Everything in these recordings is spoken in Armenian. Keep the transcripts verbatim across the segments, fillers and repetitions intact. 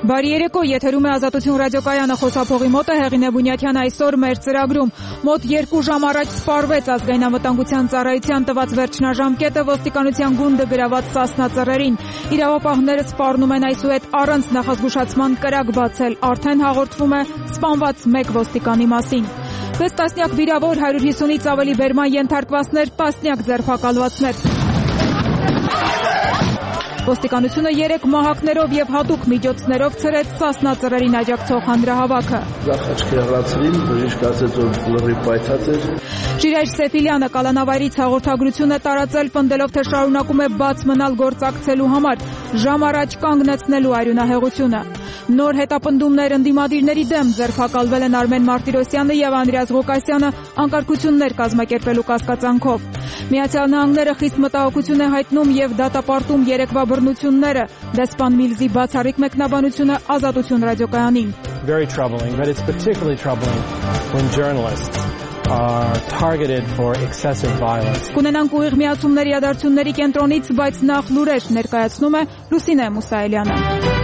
Բարի երեկո, եթերում է Ազատություն ռադիոկայանը, խոսափողի մոտ է Հեղինե Բունյաթյան։ Այսօր մեր ծրագրում մոտ երկու ժամ առաջ սպառվեց ազգային անվտանգության ծառայության տված վերջնաժամկետը ոստիկանության գունդը գրաված Սասնա ծռերին։ Իրավապահները սպառնում են այսուհետ առանց նախազգուշացման կրակ բացել, արդեն հաղորդվում է սպանված մեկ ոստիկանի մասին։ Վեց տասնյակ վիրավոր, հարյուր հիսունից ավելի բերման ենթարկվածներ, տասնյակ ձերբակալվածներ։ Ոստիկանությունը երեք մահակներով եւ հատուկ միջոցներով ցրեց Սասնա ծռերին աջակցող հանրահավաքը։ Աչքի հղացրին, բժիշկ ասեց, որ լրիվ պայթած էր։ Ժիրայր Սեֆիլյանը կալանավայրից հաղորդագրություն է տարածել, պնդելով, թե շարունակում է բաց մնալ գործակցելու համար, ժամ առաջ կանգնեցնելու արյունահեղությունը։ Նոր հետապնդումներ ընդդիմադիրների դեմ, ձերբակալվել են Արմեն Մարտիրոսյանը եւ Անդրեաս Ղուկասյանը անկարգություններ կազմակերպելու կասկածանքով։ Միացյալ Նահանգները խիստ մտահոգություն է հայտնում եւ դատապարտում երեկվա բռնությունները։ Դեսպան Միլզի բացառիկ մեկնաբանությունը Ազատություն ռադիոկայանին։ Very troubling, but it's particularly troubling when journalists are targeted for excessive violence. Կունենանք ուղիղ միացումների իրադարձությունների կենտրոնից, բայց նախ լուրեր ներկայացնում է Լուսինե Մուսայելյանը։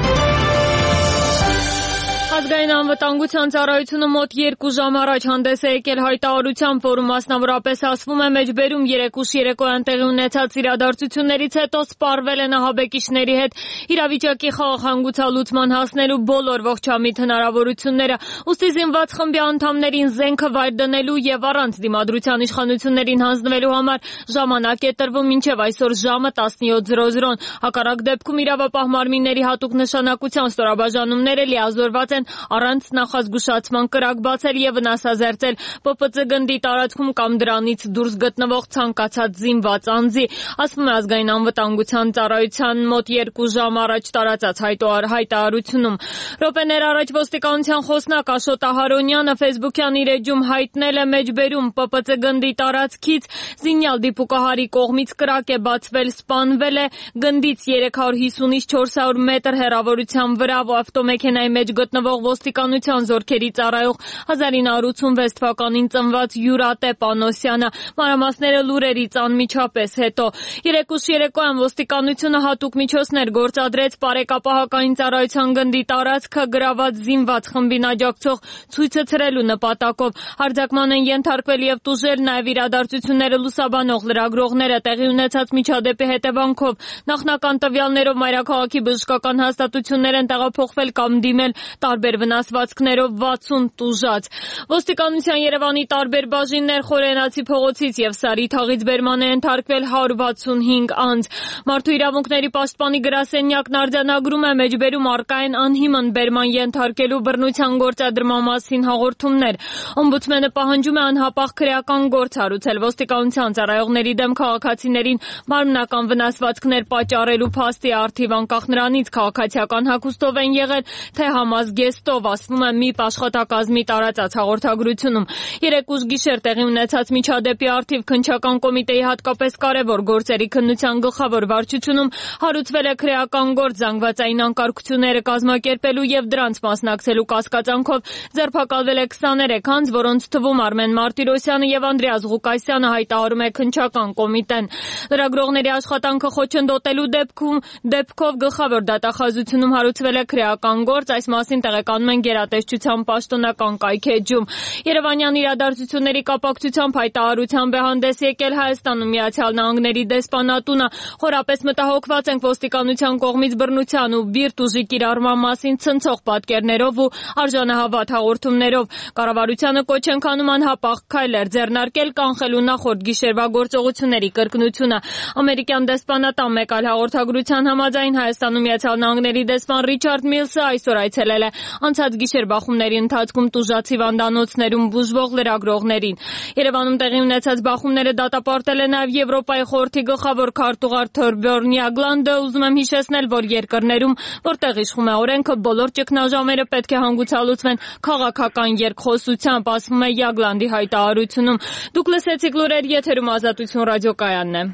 Ազգային անվտանգության ծառայությունը մոտ երկու ժամ առաջ հանդես է եկել հայտարարությամբ, որում մասնավորապես ասվում է մեջբերում երեկուշ երեկոյան տեղի ունեցած իրադարձություններից հետո սպառվել են ահաբեկիչների հետ իրավիճակի խաղաղանգուցալուծման հասնելու բոլոր ողջամիտ հնարավորությունները, ուստի զինված խմբի անդամներին զենքը վայր դնելու եւ առանց դիմադրության իշխանություններին հանձնվելու համար ժամանակ է տրվում մինչեւ այսօր ժամը տասնյոթ Հակառակ դեպքում իրավապահ մարմինների հատուկ նշանակության ստորաբաժանումները լիազորված են առանց նախազգուշացման կրակ բացել եւ վնասազերծել Պ Պ Ծ գնդի տարածքում կամ դրանից դուրս գտնվող ցանկացած զինված անձի, ասվում է ազգային անվտանգության ծառայության մոտ երկու ժամ առաջ տարածած հայտարարությունում։ Րոպեներ առաջ ոստիկանության խոսնակ Աշոտ Ահարոնյանը Facebook-յան իր էջում հայտնել է մեջբերում Պ Պ Ծ գնդի տարածքից զինյալ դիպուկահարի կողմից կրակ է բացվել, սպանվել է գնդից երեք հարյուր հիսունից չորս հարյուր մետր հեռավորության վրա ավտոմեքենայի մեջ գտնվող ոստիկանության զորքերի ծառայող հազար ինը հարյուր ութսունվեց թվականին ծնված Յուրատե Պանոսյանը, մանրամասները լուրերից անմիջապես հետո։ Երեկուշ երեկոյան ոստիկանությունը հատուկ միջոցներ գործադրեց Պարեկապահական ծառայության գնդի տարածքը գրաված զինված խմբին աջակցող ցույցը ցրելու նպատակով։ Հարձակման են ենթարկվել եւ տուժել նաեւ իրադարձությունները լուսաբանող լրագրողները տեղի ունեցած միջադեպի հետևանքով։ Նախնական տվյալներով մայրաքաղաքի բժշկական հաստատություններ են տեղափոխվել կամ դիմել տարբեր վնասվածքներով վաթսուն տուժած։ Ոստիկանության Երևանի տարբեր բաժիններ Խորենացի փողոցից եւ Սարի թաղից բերման է ենթարկվել հարյուր վաթսունհինգ անձ։ Մարդու իրավունքների պաշտպանի գրասենյակն արձանագրում է մեջբերում առկա են անհիմն բերման ենթարկելու բռնության գործադրման մասին հաղորդումներ։ Օմբուդսմենը պահանջում է անհապաղ քրեական գործ հարուցել ոստիկանության ծառայողների դեմ քաղաքացիներին մարմնական վնասվածքներ պատճառելու փաստի առթիվ անկախ նրանից քաղաքացիական հագուստով են եղել, թե համազգեստով, ասվում է ՄԻՊ աշխատակազմի տարածած հաղորդագրությունում։ Երեկուշ գիշեր տեղի ունեցած միջադեպի առթիվ քննչական կոմիտեի հատկապես կարևոր գործերի քննության գլխավոր վարչությունում հարուցվել է քրեական գործ զանգվածային անկարգությունները կազմակերպելու եւ դրանց մասնակցելու կասկածանքով ձերբակալվել է քսաներեք անձ, որոնց թվում Արմեն Մարտիրոսյանը եւ Անդրեաս Ղուկասյանը, հայտարարում է քննչական կոմիտեն։ Լրագրողների աշխատանքը խոչընդոտելու դեպքում դեպքով գլխավոր դատախազությունում հարուցվել է քրեական գործ, այս մասին տեղեկանում են գերատեսչության պաշտոնական կայքէջում։ Երևանյան իրադարձությունների կապակցությամբ հայտարարությամբ է հանդես եկել Հայաստանում Միացյալ Նահանգների դեսպանատունը։ Խորապես մտահոգված ենք ոստիկանության կողմից բռնության ու բիրտ ուժի կիրառման մասին ցնցող պատկերներով ու արժանահավատ հաղորդումներով։ Կառավարությանը կոչ ենք անում անհապաղ քայլեր ձեռնարկել կանխելու նախորդ գիշերվա գործողությունների կրկնությունը։ Ամերիկյան դեսպանատան մեկ այլ հաղորդագրության համաձայն Հայաստանում Միացյալ Նահանգների դեսպան Ռիչարդ Միլսը այսօր այցելել է անցած գիշեր բախումների ընթացքում տուժած հիվանդանոցներում բուժվող լրագրողներին։ Երևանում տեղի ունեցած բախումները դատապարտել է նաև Եվրոպայի խորհրդի գլխավոր քարտուղար Թորբյորն Յագլանդը։ Ուզում եմ հիշեցնել, որ երկրներում, որտեղ իշխում է օրենքը, բոլոր ճգնաժամերը պետք է հանգուցալուծվեն քաղաքական երկխոսությամբ, ասվում է Յագլանդի հայտարարությունում։ Դուք լսեցիք լուրեր, եթերում Ազատություն ռադիոկայանն է։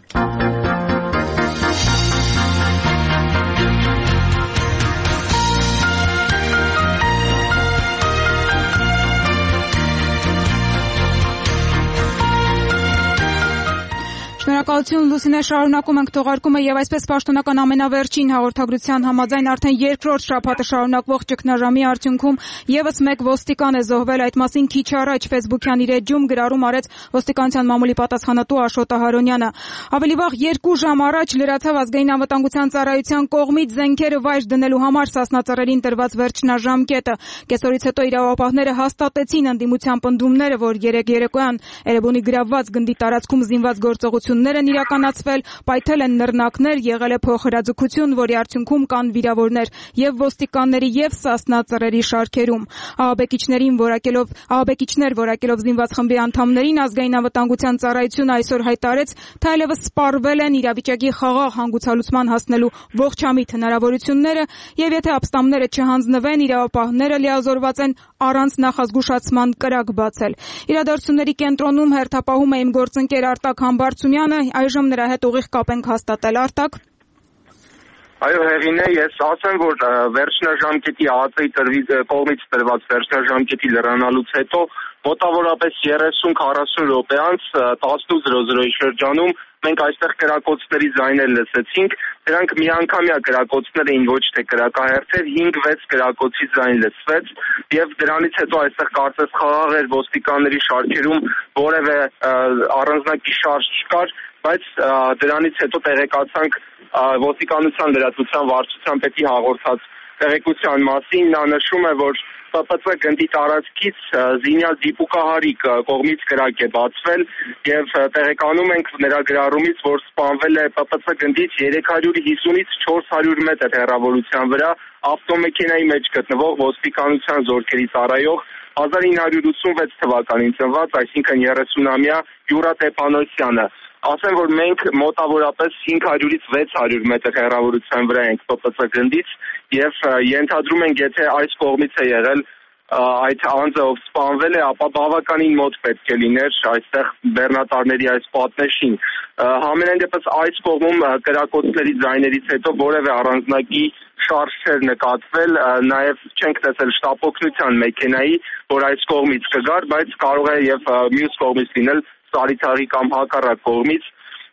Շնորհակալություն Շնորհակալություն Լուսինե, շարունակում ենք թողարկումը եւ այսպես պաշտոնական ամենավերջին հաղորդագրության համաձայն արդեն երկրորդ շաբաթը շարունակվող ճգնաժամի արդյունքում եւս մեկ ոստիկան է զոհվել, այդ մասին քիչ առաջ Facebook-յան իր էջում գրառում արեց ոստիկանության մամուլի պատասխանատու Աշոտ Ահարոնյանը։ Ավելի վաղ երկու ժամ առաջ լրացավ ազգային անվտանգության ծառայության կողմից զենքերը վայր դնելու համար Սասնա ծռերին տրված վերջնաժամկետը։ Կեսօրից հետո իրավապահները հաստատեցին ընդդիմության պնդումները, որ երեկ երեկոյան Էրեբունի գրավված գնդի տարածքում զինված գործողություններ են իրականացվել, պայթել են նռնակներ, եղել է փոխհրաձգություն, որի արդյունքում կան վիրավորներ եւ ոստիկանների եւ Սասնա ծռերի շարքերում։ Ահաբեկիչներին որակելով ահաբեկիչներ որակելով զինված խմբի անդամներին ազգային անվտանգության ծառայությունը այսօր հայտարարեց, թե այլևս սպառվել են իրավիճակի խաղաղ հանգուցալուծման հասնելու ողջամիտ հնարավորությունները եւ եթե ապստամբները չհանձնվեն, իրավապահները լիազորված են առանց նախազգուշացման կրակ բացել։ Իրադարձությունների կենտրոնում հերթապահում է իմ գործընկեր Արտակ Համբարձումյանը, այժմ նրա հետ ուղիղ կապ ենք հաստատել։ Արտակ։ Այո, Հեղինե, ես ասեմ, որ վերջնաժամկետի ԱԱԾ-ի կողմից տրված վերջնաժամկետի լրանալուց հետո մոտավորապես երեսուն քառասուն րոպե անց տասնութ զրո զրոյի շրջանում մենք այստեղ կրակոցների ձայներ լսեցինք, դրանք միանգամյա կրակոցներ էին, ոչ թե կրակահերթեր, հինգ-վեց կրակոցի ձայն լսվեց եւ դրանից հետո այստեղ կարծես խաղաղ էր, ոստիկանների շարքերում որևէ առանձնակի շարժ չկար, բայց դրանից հետո տեղեկացանք ոստիկանության լրատվության վարչության պետի հաղորդած տեղեկության մասին, նա նշում է, որ Պ Պ Ց գնդի տարածքից զինյալ դիպուկահարի կողմից կրակ է բացվել եւ տեղեկանում ենք նրա գրառումից, որ սպանվել է Պ Պ Ց գնդից երեք հարյուր հիսունից չորս հարյուր մետր հեռավորության վրա ավտոմեքենայի մեջ գտնվող ոստիկանության զորքերի ծառայող հազար ինը հարյուր ութսունվեց թվականին ծնված, այսինքն երեսունամյա Յուրա Տեպանոսյանը։ Ասեմ, որ մենք մոտավորապես հինգ հարյուրից վեց հարյուր մետր հեռավորության վրա ենք Պ Պ Ց գնդից եւ ենթադրում ենք, եթե այս կողմից է եղել այդ անձը, ով սպանվել է, ապա բավականին մոտ պետք է լիներ այստեղ բեռնատարների այս պատնեշին։ Համենայն դեպս այս կողմում կրակոցների ձայներից հետո որևէ առանձնակի շարժ չէր նկատվել, նաև չենք տեսել շտապօգնության մեքենայի, որ այս կողմից կգար, բայց կարող է եւ մյուս կողմից լինել Սարիթաղի կամ հակառակ կողմից։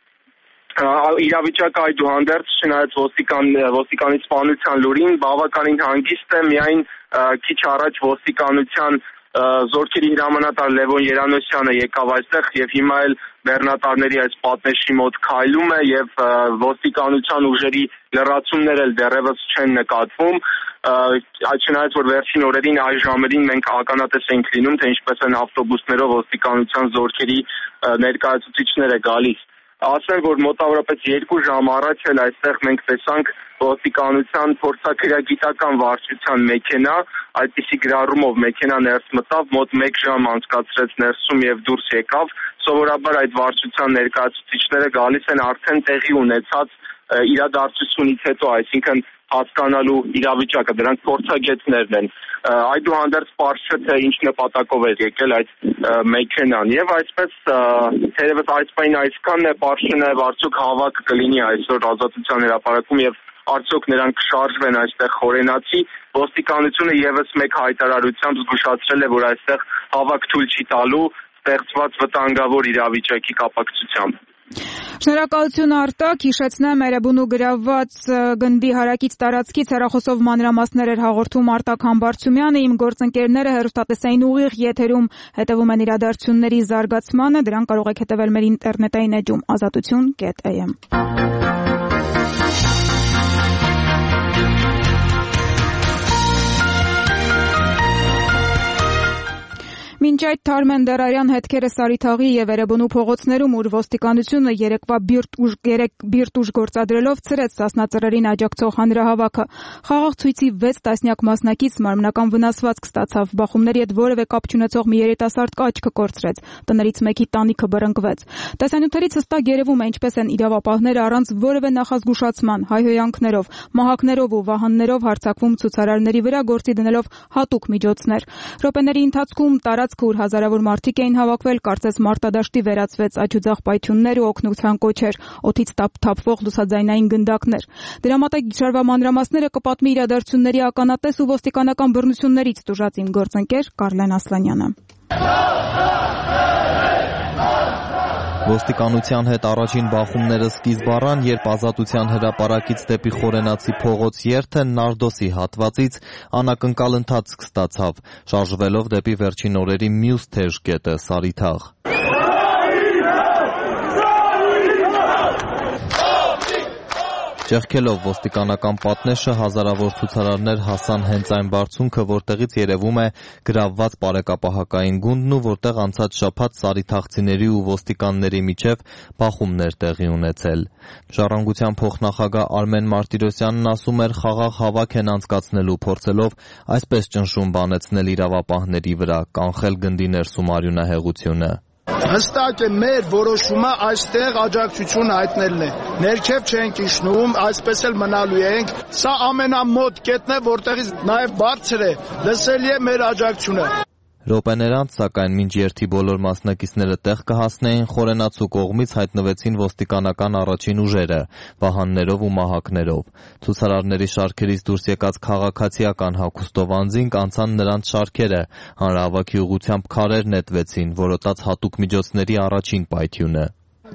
Իրավիճակը այդուհանդերձ չնայած ոստիկան ոստիկանի սպանության լուրին բավականին հանգիստ է, միայն քիչ առաջ ոստիկանության զորքերի հրամանատար Լևոն Երանոսյանը եկավ այստեղ եւ հիմա էլ բեռնատարների այս պատնեշի մոտ քայլում է եւ ոստիկանության ուժերի լրացումներ էլ դեռևս չեն նկատվում։ Չնայած որ վերջին օրերին այս ժամերին մենք ականատես ենք լինում, թե ինչպես են ավտոբուսներով ոստիկանության զորքերի ներկայացուցիչները գալիս։ Ասեմ, որ մոտավորապես երկու ժամ առաջ էլ այստեղ մենք տեսանք ոստիկանության փորձաքրագիտական վարչության մեքենա, այդպիսի գրառումով մեքենա ներս մտավ, մոտ մեկ ժամ անցկացրեց ներսում եւ դուրս եկավ։ Սովորաբար այդ վարչության ներկայացուցիչները գալիս են արդեն տեղի ունեցած իրադարձությունից հետո, այսինքն հասկանալու իրավիճակը, դրանք փորձագետներն են։ Այդուհանդերձ պարզ չէ, թե ինչ նպատակով էր եկել այդ մեքենան եւ այսպես թերևս այս պայն այսքանն է, պարզ չէ նաեւ արդյոք հավաք կլինի այսօր Ազատության հրապարակում եւ արդյոք նրանք կշարժվեն այստեղ խորենացի։ Ոստիկանությունը եւս մեկ հայտարարությամբ զգուշացրել է, որ այստեղ հավաք թույլ չի տալու ստեղծված վտանգավոր իրավիճակի կապակցությամբ։ Շնորհակալություն Արտակ, հիշեցնեմ Էրեբունու գրավված գնդի հարակից տարածքից հեռախոսով մանրամասներ էր հաղորդում Արտակ Համբարձումյանը, իմ գործընկերները հեռուստատեսային ուղիղ եթերում հետևում են իրադարձությունների զարգացմանը, դրան կարող եք հետևել մեր ինտերնետային էջում ազատություն կետ A M։ Մինչ այդ Թարմ Էնդերարյան հետքերը Սարիթաղի եւ Էրեբունու փողոցներում, ուր ոստիկանությունը երեկվա բիրտ ուժ գործադրելով ցրեց Սասնա ծռերին աջակցող հանրահավաքը։ Խաղաղ ցույցի վեց տասնյակ մասնակից մարմնական վնասվածք ստացավ, բախումների հետ որևէ կապ չունեցող մի երիտասարդ կաչքը կորցրեց, տներից մեկի տանիքը բռնկվեց։ Տեսանյութերից հստակ երևում է, ինչպես են իրավապահները առանց որևէ նախազգուշացման, հայհոյանքներով, մահակներով ու վահաններով հարձակվում ցուցարարների վրա, գործի դնելով հատուկ միջոցներ։ Րոպեների ընթացքում տարած ուր հազարավոր մարդիկ էին հավաքվել, կարծես մարտադաշտի վերածվեց, աջուձախ պայթյուններ ու օգնության կոչեր, օդից թափվող լուսաձայնային գնդակներ։ Դրամատիկ գիշերվա մանրամասները կպատմի իրադարձությունների ականատես ու ոստիկանական բռնություններից տուժած իմ գործընկեր Կարլեն Ասլանյանը։ Ոստիկանության հետ առաջին բախումները սկիզբ առան, երբ Ազատության հրապարակից դեպի Խորենացի փողոց երթը Նարդոսի հատվածից անակնկալ ընթացք ստացավ, շարժվելով դեպի վերջին օրերի մյուս թեժ կետը՝ Սարիթաղ։ Ճեղքելով ոստիկանական պատնեշը հազարավոր ցուցարարներ հասան հենց այն բարձունքը, որտեղից երևում է գրավված բարեկապահակային գունդն ու որտեղ անցած շաբաթ սարիթաղցիների ու ոստիկանների միջև բախումներ տեղի ունեցել։ Ժառանգության փոխնախագահ Արմեն Մարտիրոսյանն ասում էր, խաղաղ հավաք են անցկացնելու, փորձելով այսպես ճնշում բանեցնել իրավապահների վրա, կանխել գնդի ներսում արյունահեղությունը։ Հստակ է մեր որոշումը այստեղ աջակցություն հայտնելն է։ Ներքև չենք իջնում, այսպես էլ մնալու ենք։ Սա ամենամոտ կետն է, որտեղից նաև բարձր է, լսելի է մեր աջակցությունը։ Րոպեներ անց, սակայն մինչ երթի բոլոր մասնակիցները տեղ կհասնեին, Խորենացու կողմից հայտնվեցին ոստիկանական առաջին ուժերը, վահաններով ու մահակներով։ Ցուցարարների շարքերից դուրս եկած քաղաքացիական հագուստով անձինք անցան նրանց շարքերը, հանրահավաքի ուղղությամբ քարեր նետվեցին, որոտաց հատուկ միջոցների առաջին պայթյունը։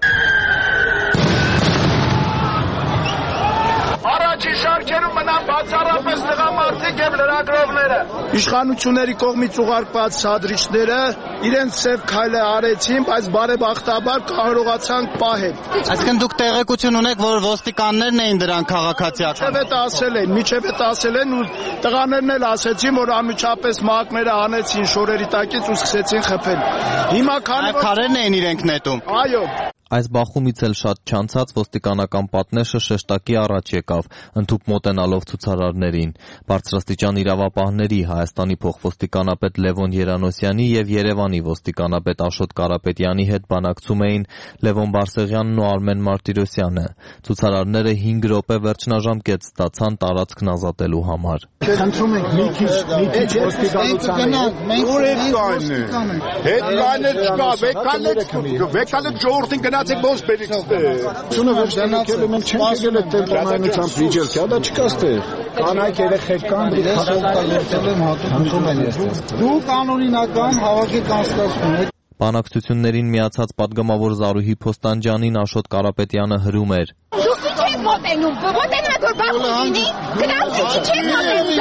Առաջի շարքերում մնան բացառապես տղամարդիկ եւ լրագրողները։ Իշխանությունների կողմից ուղարկված սադրիչները իրենց սև քայլը արեցին, բայց բարեբախտաբար կարողացան պահել։ Այսինքն դուք տեղեկություն ունեք, որ ոստիկաններն էին դրան քաղաքացիական։ Միջև է ասել են, միջև է ասել են ու տղաներն էլ ասեցին, որ անմիջապես մահակները հանեցին շորերի տակից ու սկսեցին խփել։ Հիմա քանի որ քարերն էին իրենք նետում։ Այո։ Այս բախումից էլ շատ չանցած ոստիկանական պատնեշը շեշտակի առաջ եկավ, ընդհուպ մոտենալով ցուցարարներին։ Բարձրաստիճան իրավապահների, Հայաստանի փոխոստիկանապետ Լևոն Երանոսյանի եւ Երևանի ոստիկանապետ Աշոտ Կարապետյանի հետ բանակցում էին Լևոն Բարսեղյանն ու Արմեն Մարտիրոսյանը։ Ցուցարարները հինգ րոպե վերջնաժամկետ ստացան տարածքն ազատելու համար։ Խնդրում ենք մի քիչ, մի քիչ ոստիկանությանը։ Ուր է կայնը։ Հետ կայնը չկա, վեկանել, վեկանել ժողովրդին գնացեք ոնց բերիք ստեղ։ Շունը վերջնակել մենք չենք եկել այդ տեմպոմանությամբ վիճել, դա չկա ստեղ։ Կանայք երեխեք կան, դիքացել են հատուկ են ես։ Դու կանոնինական հավաքի կանցկացում եք։ Բանակցություններին միացած падգամավոր Զարուհի Փոստանջյանին Աշոտ Կարապետյանը հրում էր։ Դուք ինչ եք մոտենում, մոտենում եք որ բախում լինի, գնացեք ինչ եք մոտենում,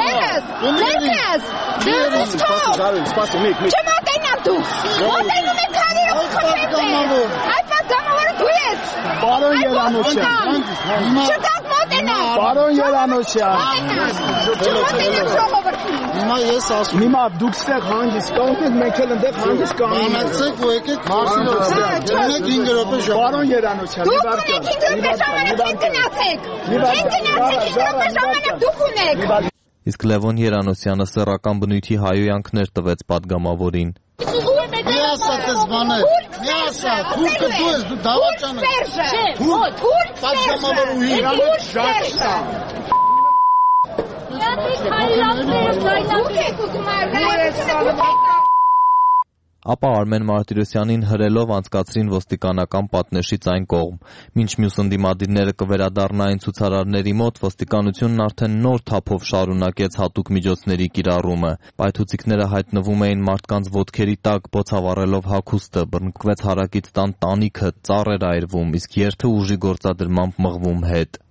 ձերս, ձերս, ձերս, չմոտենամ դու, մոտենում եք քարերով խփեք ձեր, այդ падգամավորը դու ես, Պարոն Երանոսյան, չկաք մոտենամ, Պարոն Երանոսյան, չմոտենամ ժողովրդին։ Հիմա ես ասում, հիմա դուք ստեղ հանգիստ կանգնեք, մենք էլ ընդեղ հանգիստ կանգնենք ու եկեք Մարսինոց դրանք հինգ րոպե ժամ։ Պարոն Երանոսյան, դուք ունեք հինգ րոպե ժամանակ գնացեք։ Հենց գնացեք հինգ րոպե ժամանակ դուք ունեք։ Իսկ Լևոն Երանոսյանը սեռական բնույթի հայոյանքներ տվեց падգամավորին։ Մի ասած ես բաներ։ Մի ասած, թուրքը դու ես, դու դավաճան ես։ Չէ, թուրք падգամավոր ու Իրանից ժաշտա։ Ապա Արմեն Մարտիրոսյանին հրելով անցկացրին ոստիկանական պատնեշից այն կողմ։ Մինչ մյուս ընդդիմադիրները կվերադառնային ցուցարարների մոտ, ոստիկանությունն արդեն նոր թափով շարունակեց հատուկ միջոցների կիրառումը։ Պայթուցիկները հայտնվում էին մարդկանց ոտքերի տակ, բոցավառելով հագուստը, բռնկվեց հարակից տան տանիքը, ծառեր այրվում, իսկ երթը ուժի գործադրմամբ մղվում հետ։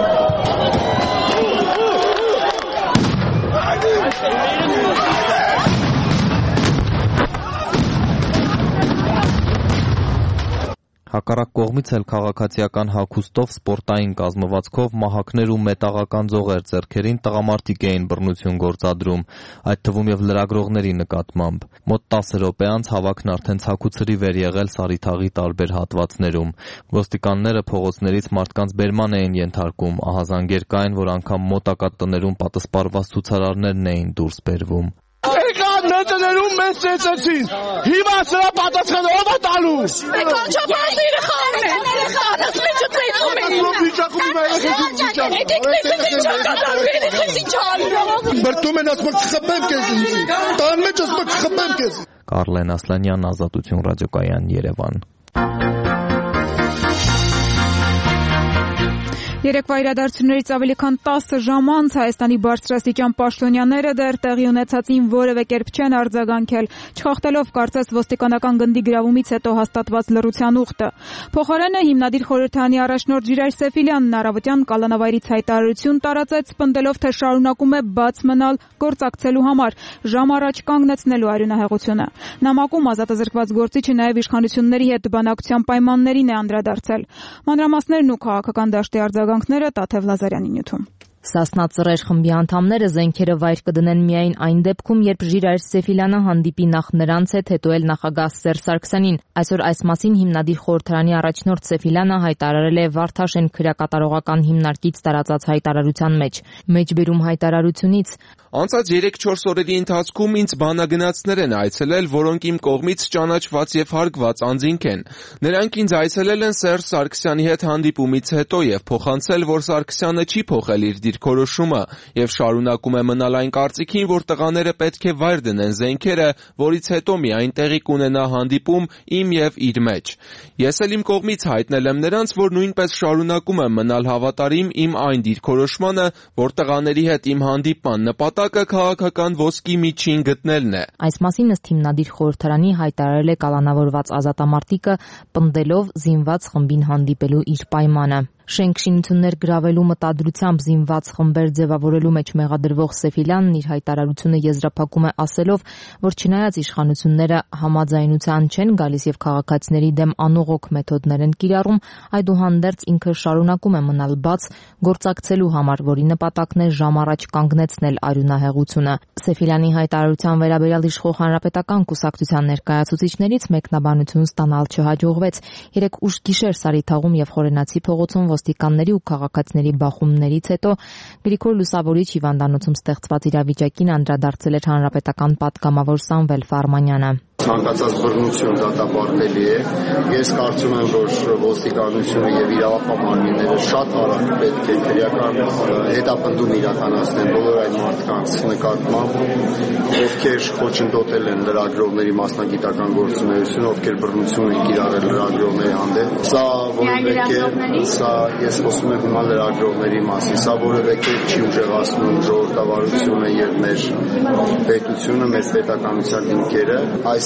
Հակառակ կողմից էլ քաղաքացիական հագուստով, սպորտային կազմվածքով, մահակներ ու մետաղական ձողեր ձեռքերին տղամարդիկ էին բռնություն գործադրում, այդ թվում եւ լրագրողների նկատմամբ։ Մոտ տասը րոպե անց հավաքն արդեն ցաքուցրի վեր եղել Սարիթաղի տարբեր հատվածներում։ Ոստիկանները փողոցներից մարդկանց բերման էին ենթարկում, ահազանգեր կային, որ անգամ մոտակա տներում պատասպարված ցուցարարներն էին դուրս բերվում։ Եկան նետներում մեզ ծեծեցին, հիմա սրա պատասխանը ով է տալու։ Մեկ անչապարս երեխան է, երեխանս մեջը ծեծում են։ Ով վիճակում իմ երեխեքին վիճակ։ Ետեք ծեծեց ինչ ակատարու երեխես ինչ անում։ Բրտում են ասում կխփեմ քեզ ինձ։ Տան մեջ ասում կխփեմ քեզ։ Կարլեն Ասլանյան, Ազատություն ռադիոկայան, Երևան։ Երեկվա իրադարձություններից ավելի քան տասը ժամ անց Հայաստանի բարձրաստիճան պաշտոնյաները դեռ տեղի ունեցածին որևէ կերպ չեն արձագանքել, չխախտելով կարծես ոստիկանական գնդի գրավումից հետո հաստատված լռության ուխտը։ Փոխարենը հիմնադիր խորհրդարանի առաջնորդ Ժիրայր Սեֆիլյանն առավոտյան կալանավայրից հայտարարություն տարածեց, պնդելով, թե շարունակում է բաց մնալ գործակցելու համար, ժամ առաջ կանգնեցնելու արյունահեղությունը։ Նամակում ազատազրկված գործիչը նաև իշխանությունների հետ բանակցության պայմաններին է անդրադարձել։ Մանրամասներն ու քաղաքական դաշտի արձագանքները Տաթև Լազարյանի նյութում։ Սասնա ծռեր խմբի անդամները զենքերը վայր կդնեն միայն այն դեպքում, երբ Ժիրայր Սեֆիլյանը հանդիպի նախ նրանց հետ, հետո էլ նախագահ Սերժ Սարգսյանին։ Այսօր այս մասին հիմնադիր խորհրդարանի առաջնորդ Սեֆիլյանը հայտարարել է Վարդաշեն քրեակատարողական հիմնարկից տարածած հայտարարության մեջ։ Մեջբերում հայտարարությունից Անցած երեք-չորս օրերի ընթացքում ինձ բանագնացներ են այցելել, որոնք իմ կողմից ճանաչված եւ հարգված անձինք են։ Նրանք ինձ այցելել են Սերժ Սարգսյանի հետ հանդիպումից հետո եւ փոխանցել, որ Սարգսյանը չի փոխել իր դիրքորոշումը եւ շարունակում է մնալ այն կարծիքին, որ տղաները պետք է վայր դնեն զենքերը, որից հետո միայն տեղի կունենա հանդիպում իմ եւ իր մեջ։ Ես էլ իմ կողմից հայտնել եմ նրանց, որ նույնպես շարունակում եմ մնալ հավատարիմ իմ այն դիրքորոշմանը, որ տղաների հետ իմ հանդիպման նպատակը քաղաքական ոսկի միջին գտնելն է։ Այս մասին ըստ հիմնադիր խորհրդարանի հայտարարել է կալանավորված ազատամարտիկը, պնդելով զինված խմբին հանդիպելու իր պայմանը։ Շենք շինություններ գրավելու մտադրությամբ զինված խմբեր ձևավորելու մեջ մեղադրվող Սեֆիլյանն իր հայտարարությունը եզրափակում է ասելով, որ չնայած իշխանությունները համաձայնության չեն գալիս եւ քաղաքացիների դեմ անողոք մեթոդներ են կիրառում, այդուհանդերձ ինքը շարունակում է մնալ բաց գործակցելու համար, որի նպատակն է ժամ առաջ կանգնեցնել արյունահեղությունը։ Սեֆիլյանի հայտարարության վերաբերյալ իշխող հանրապետական կուսակցության ներկայացուցիչներից մեկնաբանություն ստանալ չհաջողվեց։ Երեք ուշ գիշեր Սարիթաղում եւ Խորենացի փողոցում ոստիկանների ու քաղաքացիների բախումներից հետո Գրիգոր Լուսավորիչ հիվանդանոցում ստեղծված իրավիճակին անդրադարձել էր հանրապետական պատգամավոր Սամվել Ֆարմանյանը։ Ցանկացած բռնություն դատապարտելի է։ Ես կարծում եմ, որ ոստիկանությունը եւ իրավապահ մարմինները շատ արագ պետք է քրեական հետապնդում իրականացնեն բոլոր այն մարդկանց նկատմամբ, ովքեր խոչընդոտել են լրագրողների մասնագիտական գործունեությունը, ովքեր բռնություն են կիրառել լրագրողների հանդեպ։ Սա որևէ կերպ, սա ես խոսում եմ հիմա լրագրողների մասին, սա որևէ կերպ չի ուժեղացնում ժողովրդավարությունը եւ մեր պետությունը, մեր պետականության հիմքերը։ Այս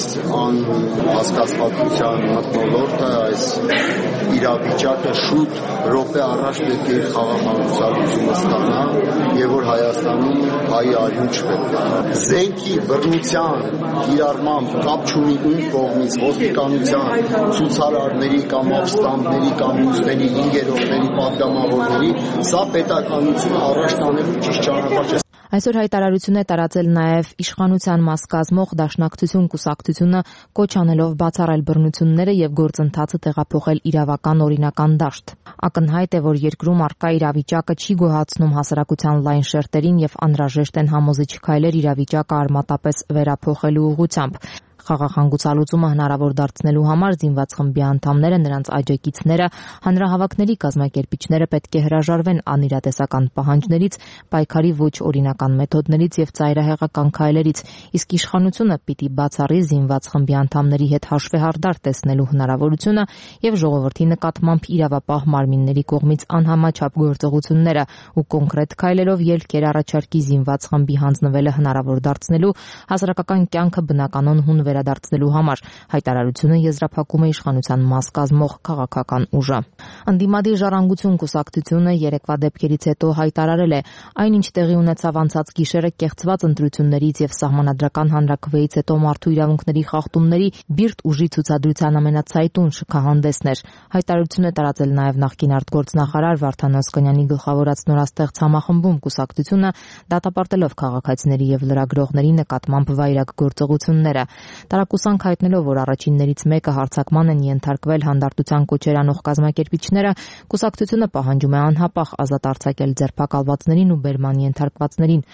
անհասկացվածության մթնոլորտը, այս իրավիճակը շուտ րոպե առաջ պետք է իր խաղաղանոցությունը ստանա եւ որ Հայաստանում հայի արյուն չպետք է։ Զենքի բռնության կիրառմամբ կապ չունի ում կողմից ոստիկանության, ցուցարարների կամ ապստամբների կամ ուսների, ինգերողների, պատգամավորների, սա պետականությունը առաջ տանելու ճիշտ ճանապարհ չէ։ Այսօր հայտարարություն է տարածել նաև իշխանության մաս կազմող Դաշնակցություն կուսակցությունը, կոչ անելով բացառել բռնությունները եւ գործընթացը տեղափոխել իրավական օրինական դաշտ։ Ակնհայտ է, որ երկրում առկա իրավիճակը չի գոհացնում հասարակության լայն շերտերին եւ անհրաժեշտ են համոզիչ քայլեր իրավիճակը արմատապես վերափոխելու ուղղությամբ։ Խաղաղանգուցալուծումը հնարավոր դարձնելու համար զինված խմբի անդամները, նրանց աջակիցները, հանրահավաքների կազմակերպիչները պետք է հրաժարվեն անիրատեսական պահանջներից, պայքարի ոչ օրինական մեթոդներից եւ ծայրահեղական քայլերից, իսկ իշխանությունը պիտի բացառի զինված խմբի անդամների հետ հաշվեհարդար տեսնելու հնարավորությունը եւ ժողովրդի նկատմամբ իրավապահ մարմինների կողմից անհամաչափ գործողությունները ու կոնկրետ քայլերով ելքեր առաջարկի զինված խմբի հանձնվելը հնարավոր դարձնելու, հասարակական կյանքը բնականon հուն վերադարձնելու համար, հայտարարությունը եզրափակում է իշխանության մաս կազմող քաղաքական ուժը։ Ընդդիմադիր Ժառանգություն կուսակցությունը երեկվա դեպքերից հետո հայտարարել է, այնինչ տեղի ունեցավ անցած գիշերը կեղծված ընտրություններից եւ սահմանադրական հանրաքվեից հետո մարդու իրավունքների խախտումների բիրտ ուժի ցուցադրության ամենացայտուն շքահանդեսն էր։ Հայտարարություն է տարածել նաեւ նախկին արտգործնախարար Վարդան Օսկանյանի գլխավորած նորաստեղծ համախմբում կուսակցությունը, դատապարտելով քաղաքացիների եւ լրագրողների նկատմամբ վայրագ գործողությունները։ Տարակուսանք հայտնելով, որ առաջիններից մեկը հարձակման են ենթարկվել հանդարտության կոչեր անող կազմակերպիչները, կուսակցությունը պահանջում է անհապաղ ազատ արձակել ձերբակալվածներին ու բերման ենթարկվածներին։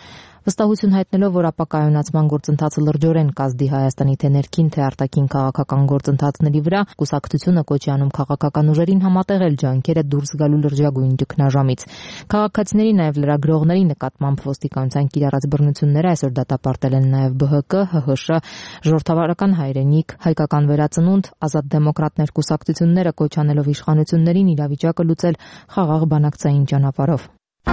Վստահություն հայտնելով, որ ապակայունացման գործընթացը լրջորեն կազդի Հայաստանի թե ներքին, թե արտաքին քաղաքական գործընթացների վրա, կուսակցությունը կոչ է անում քաղաքական ուժերին համատեղել ջանքերը դուրս գալու լրջագույն ճգնաժամից։ Քաղաքացիների, նաև լրագրողների նկատմամբ ոստիկանության կիրառած բռնությունները այսօր դատապարտել են նաև Բ Հ Կ, Հ Հ Շ, Ժողովրդավարական հայրենիք, Հայկական վերածնունդ, Ազատ դեմոկրատներ կուսակցությունները կոչ անելով իշխանություններին իրավիճակը լուծել խաղաղ բանակցային ճանապարհով։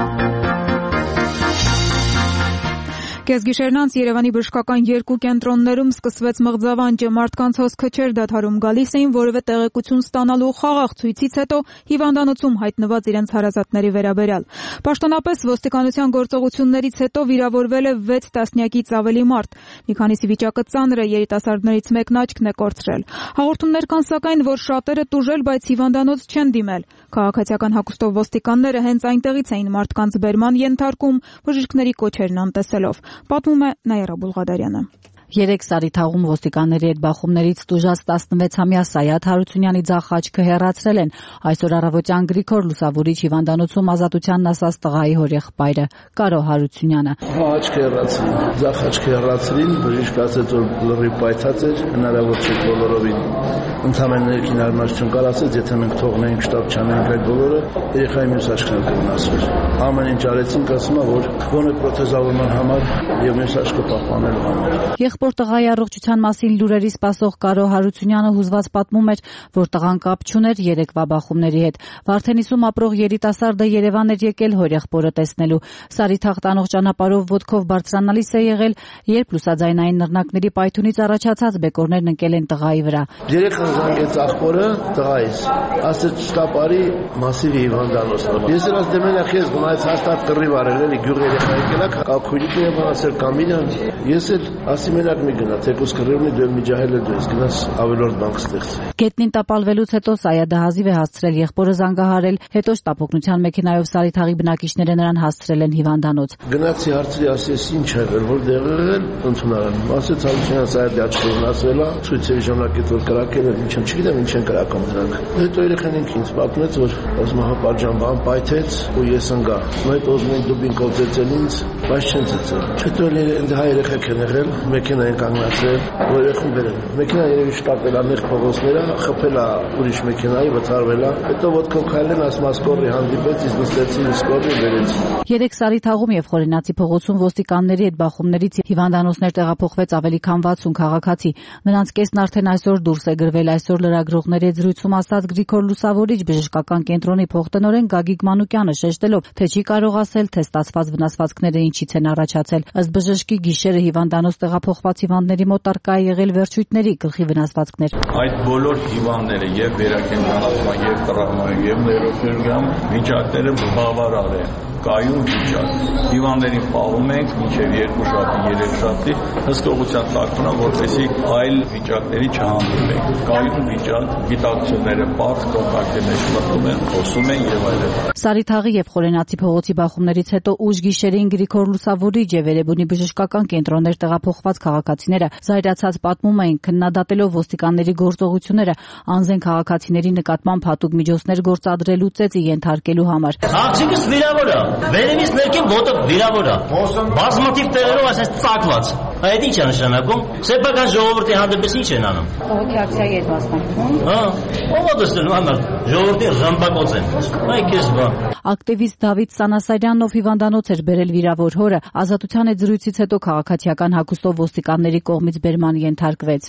Կեսգիշերն անց Երևանի բժշկական երկու կենտրոններում սկսվեց մղձավանջը, մարդկանց հոսքը չէր դադարում, գալիս էին որևէ տեղեկություն ստանալու խաղաղ ցույցից հետո հիվանդանոցում հայտնված իրենց հարազատների վերաբերյալ։ Պաշտոնապես ոստիկանության գործողություններից հետո վիրավորվել է վեց տասնյակից ավելի մարդ։ Մի քանիսի վիճակը ծանր է, երիտասարդներից մեկն աչքն է կորցրել։ Հաղորդումներ կան սակայն, որ շատերը տուժել, բայց հիվանդանոց չեն դիմել։ Քաղաքացիական հագուստով ոստիկանները հենց այնտեղից էին մարդկանց բերման ենթարկում, բժիշկների կոչերն անտեսելով։ Պատմում է Նաիրա Բուլղադարյանը։ Երեք Սարիթաղում ոստիկանների հետ բախումներից տուժած տասնվեցամյա Սայաթ Հարությունյանի ձախ աչքը հեռացրել են։ Այսօր առավոտյան Գրիգոր Լուսավորիչ հիվանդանոցում ազատությանն ասաց տղայի հորեղբայրը Կարո Հարությունյանը։ Աչքը հեռացրին, ձախ աչքը հեռացրին, բժիշկը ասաց, որ լրի պայթած էր, հնարավոր չէ բոլորովին ընդհանրեն ներքին հարմարություն կար, ասաց, եթե մենք թողնենք շտապ չանենք այդ բոլորը, երեխայի մյուս աչքն կվնասվեր։ Ամեն ինչ արեցինք, ասում է, որ գոնե պրոթեզավորման համար եւ մյուս աչքը պահպանելու համար։ Եղբոր տղայի առողջության մասին լուրերի սպասող Կարո Հարությունյանը հուզված պատմում էր, որ տղան կապ չուներ երեկվա բախումների հետ։ Վարդենիսում ապրող երիտասարդը Երևան էր եկել հորեղբորը տեսնելու։ Սարիթաղ տանող ճանապարհով ոտքով բարձրանալիս է եղել, երբ լուսաձայնային նռնակների պայթյունից առաջացած բեկորներն ընկել են տղայի վրա։ Երեքան զանգեց աղբորը տղայից, ասաց շտապ արի մասիվ հիվանդանոց։ Ես էլ ասեմ ախես գնաց հաստատ կռիվ արել էլի գյուղ երեխա եկելա կակույրիկի եւ ասել կամիլյան։ Ես էլ ասի մենակ մի գնա, թեկուս կռիվնի դու միջահել ես դու գնաս ավելորդ բանկ ստեղծի։ Գետնին տապալվելուց հետո Սայադը հազիվ է հասցրել եղբորը զանգահարել, հետո շտապօգնության մեքենայով Սարիթաղի բնակիչները նրան հասցրել են հիվանդանոց։ Գնացի հարցրի, ասես ինչ է եղել, որտեղ եղել, ընդունարան։ Ասեց Հարությունյանը Սայադի աչքը վնասվել է, ցույցերի ժամանակից որ կրակել են, ինչ եմ չգիտեմ, ինչ են կրակում դրանք։ Հետո երեխան ինքն ինձ պատմեց, որ ասում հապարջան բան պայթեց ու ես ընկա։ Այդ ուզում են դուբին կոծեցել ինձ, բայց չեն ծծել։ Հետո հայ երեխեք են եղել, մեքենային կանգնացել, որ երեխան բերեն։ Մեքենան երևի շտապել է նեղ փողոցները, խփել է ուրիշ մեքենայի, վթարվել է։ Հետո ոտքով քայլեն, ասում ասկորի հանդիպեց, իսկ նստեցի սկորի բերեց։ Երեք Սարիթաղում եւ Խորենացի փողոցում ոստիկանների հետ բախումներից հիվանդանոցներ տեղափոխվեց ավելի քան վաթսուն քաղաքացի։ Նրանց կեսն արդեն այսօր դուրս է գրվել։ Այսօր լրագրողների հետ զրույցում ասաց Գրիգոր Լուսավորիչ բժշկական կենտրոնի փոխտնօրեն Գագիկ Մանուկյանը, շեշտելով, թե չի կարող ասել, թե ստացված վնասվածքները ինչից են առաջացել։ Ըստ բժշկի գիշերը հիվանդանոց տեղափոխված հիվանդների մոտ արկա է եղել վերջույթների գլխի վնասվածքներ։ Այդ բոլոր հիվանդները եւ վերակենդանացման եւ տրավմայի եւ նեյրոքիրուրգիան վիճակները բավարար են։ Կայուն վիճակ։ Հիվանդներին պահում ենք մինչև երկու շաբթի, երեք շաբթի հսկողության տակնա, որպեսզի այլ վիճակների չհանդիպենք։ Կայուն վիճակ, գիտակցությունները պարզ կոնտակտի մեջ մտնում են, խոսում են եւ այլն։ Սարիթաղի եւ Խորենացի փողոցի բախումներից հետո ուժ գիշերին Գրիգոր Լուսավորիչ եւ Երևանի բժշկական կենտրոններ տեղափոխված քաղաքացիները զայրացած պատմում էին, քննադատելով ոստիկանների գործողությունները, անզեն քաղաքացիների նկատմամբ հատուկ միջոցներ գործադրելու ծեծի ենթարկելու համար։ Աղջիկս վիրավոր է, վերևից ներքև ոտը վիրավոր է, բազմաթիվ տեղերով այսպես ծակված։ Այդ ինչ է նշանակում։ Սեփական ժողովրդի հանդեպ ինչ են անում։ Ողոքի ակցիայի հետ մասնակցում։ Հա, ով է դստել համար ժողովրդի ռամբակոց են։ Այ քեզ բա։ Ակտիվիստ Դավիթ Սանասարյանն, ով հիվանդանոց էր բերել վիրավոր հորը, ազատության հետ զրույցից հետո քաղաքացիական հագուստով ոստիկանների կողմից բերման ենթարկվեց։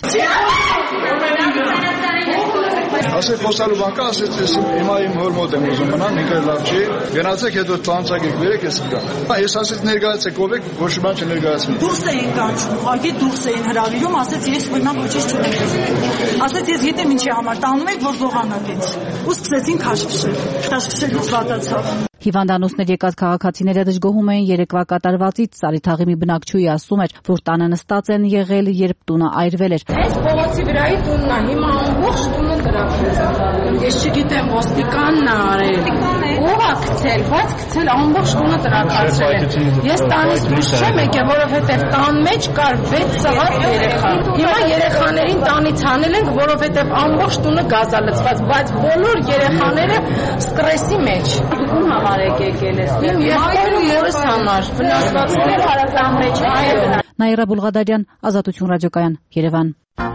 Ասել խոսալու բան կա, ասեց ես հիմա իմ հոր մոտ եմ ուզում մնամ, ինքը լավ չի։ Գնացեք հետո ծանցագեք բերեք, ես գամ։ Ես ասեց ներկայացեք ով եք, ոչ մի բան չներկայացնի։ Դուրս էին կանչում, ուղղակի դուրս էին հրավիրում, ասեց ես օրինակ ոչինչ չունեմ։ Ասեց ես գիտեմ ինչի համար տանում եք, որ զողանաք ինձ։ Ու սկսեցին քաշքշել։ Քաշքշելուց վատացավ։ Հիվանդանոցներ եկած քաղաքացիները դժգոհում էին երեկվա կատարվածից։ Սարիթաղի մի բնակչուհի ասում էր, որ տանը նստած են եղել, երբ տունը այրվել էր։ Այս փողոցի վրայի տունն է, հիմա ամբողջ տունը դրախոց է։ Ես չգիտեմ ոստիկանն է արել։ Ո՞վ է գցել, բայց գցել ամբողջ տունը դրախացրել է։ Ես տանից դուրս չեմ եկել, որովհետև տան մեջ կար վեց սաղատ երեխա։ Հիմա երեխաներին տանից հանել ենք, որովհետև ամբողջ տունը գազալցված, բայց բոլոր երեխաները ստրեսի մեջ։ ում համար եք եկել ես։ Իմ եղբայրը մորս համար։ Վնասվածքներ հարազատ մեջ են։ Նաիրա Բուլղադարյան, Ազատություն ռադիոկայան, Երևան։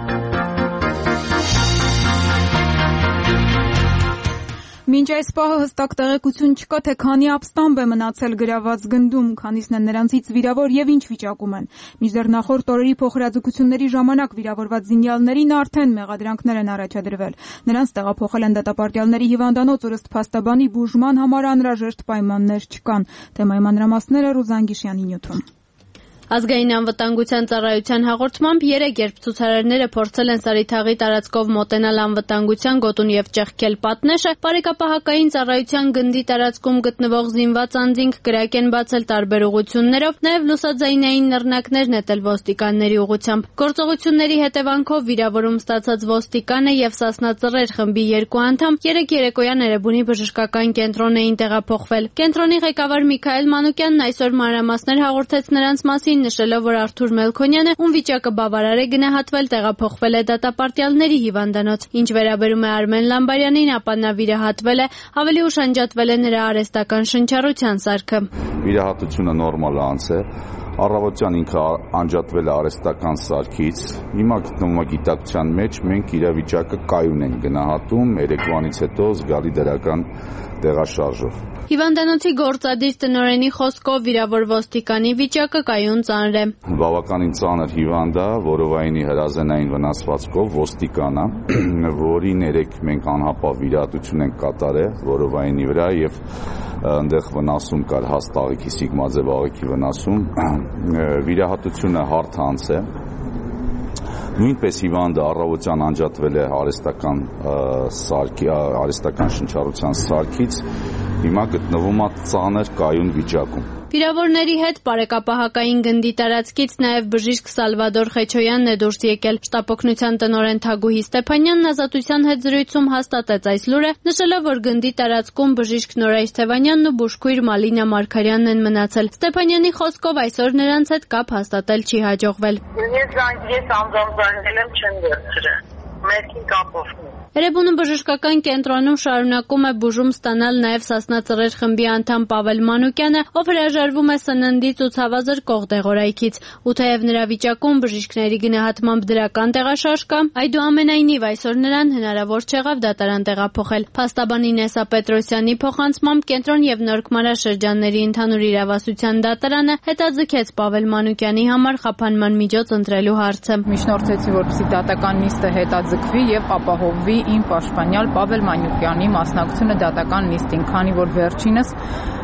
Մինչ այս պահը հստակ տեղեկություն չկա, թե քանի ապստամբ է մնացել գրաված գնդում, քանիսն են նրանցից վիրավոր եւ ինչ վիճակում են։ Մինչդեռ նախորդ օրերի փոխհրաձգությունների ժամանակ վիրավորված զինյալներին արդեն մեղադրանքներ են առաջադրվել։ Նրանց տեղափոխել են դատապարտյալների հիվանդանոց, ըստ փաստաբանի բուժման համար անհրաժեշտ պայմաններ չկան։ Թեմայի մանրամասները Ռուզան Գիշյանի նյութում։ Ազգային անվտանգության ծառայության հաղորդմամբ երեք երբ ցուցարարները փորձել են Սարիթաղի տարածքով մոտենալ անվտանգության գոտուն եւ ճեղքել պատնեշը, բարեկապահակային ծառայության գնդի տարածքում գտնվող զինված անձինք կրակ են բացել տարբեր ուղղություններով, նաեւ լուսաձայնային նռնակներ նետել ոստիկանների ուղղությամբ։ Գործողությունների հետևանքով վիրավորում ստացած ոստիկանը եւ Սասնա Ծռեր խմբի երկու անդամ երեք երեկոյան Էրեբունի բժշկական կենտրոն էին տեղափոխվել։ Կենտրոնի ղեկավար Միքայել Մանուկյանն այսօր մանրամասներ հաղորդեց նրանց մասին, նշելով, որ Արթուր Մելքոնյանը, ում վիճակը բավարար է գնահատվել, տեղափոխվել է դատապարտյալների հիվանդանոց։ Ինչ վերաբերում է Արմեն Լամբարյանին, ապա նա վիրահատվել է, ավելի ուշ անջատվել է նրա արհեստական շնչառության սարքը։ Վիրահատությունը նորմալ է անցել, առավոտյան ինքը անջատվել է արհեստական սարքից, հիմա գտնվում է գիտակցության մեջ, մենք իրավիճակը կայուն ենք գնահատում, երեկվանից հետո զգալի դրական տեղաշարժով։ Հիվանդանոցի գործադիր տնօրենի խոսքով վիրավոր ոստիկանի վիճակը կայուն ծանր է։ Բավականին ծանր հիվանդ է, որովայնի հրազենային վնասվածքով ոստիկան է, որին երեք մենք անհապաղ վիրահատություն ենք կատարել որովայնի վրա եւ այնտեղ վնասում կար հաստաղիքի սիգմաձև աղիքի վնասում, վիրահատությունը հարթ անց է։ Նույնպես հիվանդը առավոտյան անջատվել է արհեստական սարքի, արհեստական շնչառության սարքից, հիմա գտնվում է ծանր կայուն վիճակում։ Վիրավորների հետ բարեկապահակային գնդի տարածքից նաև բժիշկ Սալվադոր Խեչոյանն է դուրս եկել։ Շտապօգնության տնօրեն Թագուհի Ստեփանյանն Ազատության հետ զրույցում հաստատեց այս լուրը, նշելով, որ գնդի տարածքում բժիշկ Նորա Սթևանյանն ու բուժքույր Մալինա Մարգարյանն են մնացել։ Ստեփանյանի խոսքով այսօր նրանց հետ կապ հաստատել չի հաջողվել։ Ես ես անձամբ զանգել եմ, չեմ վերցրել։ Մերքին կապով։ Էրեբունու բժշկական կենտրոնում շարունակում է բուժում ստանալ նաև Սասնա Ծռեր խմբի անդամ Պավել Մանուկյանը, ով հրաժարվում է սննդից ու ցավազրկող դեղորայքից, ու թեև նրա վիճակում բժիշկների գնահատմամբ դրական տեղաշարժ կա, այդուամենայնիվ այսօր նրան հնարավոր չեղավ դատարան տեղափոխել։ Փաստաբանի Նեսա Պետրոսյանի փոխանցմամբ կենտրոն եւ Նորք շրջանների ընդհանուր իրավասության դատարանը հետաձգեց Պավել Մանուկյանի համար խափանման միջոց ընտրելու հարցը։ Միջնորդեցի, որպեսզի դատական նիստը հետաձգվի եւ ապահովվի իմ պաշտպանյալ Պավել Մանուկյանի մասնակցությունը դատական նիստին, քանի որ վերջինս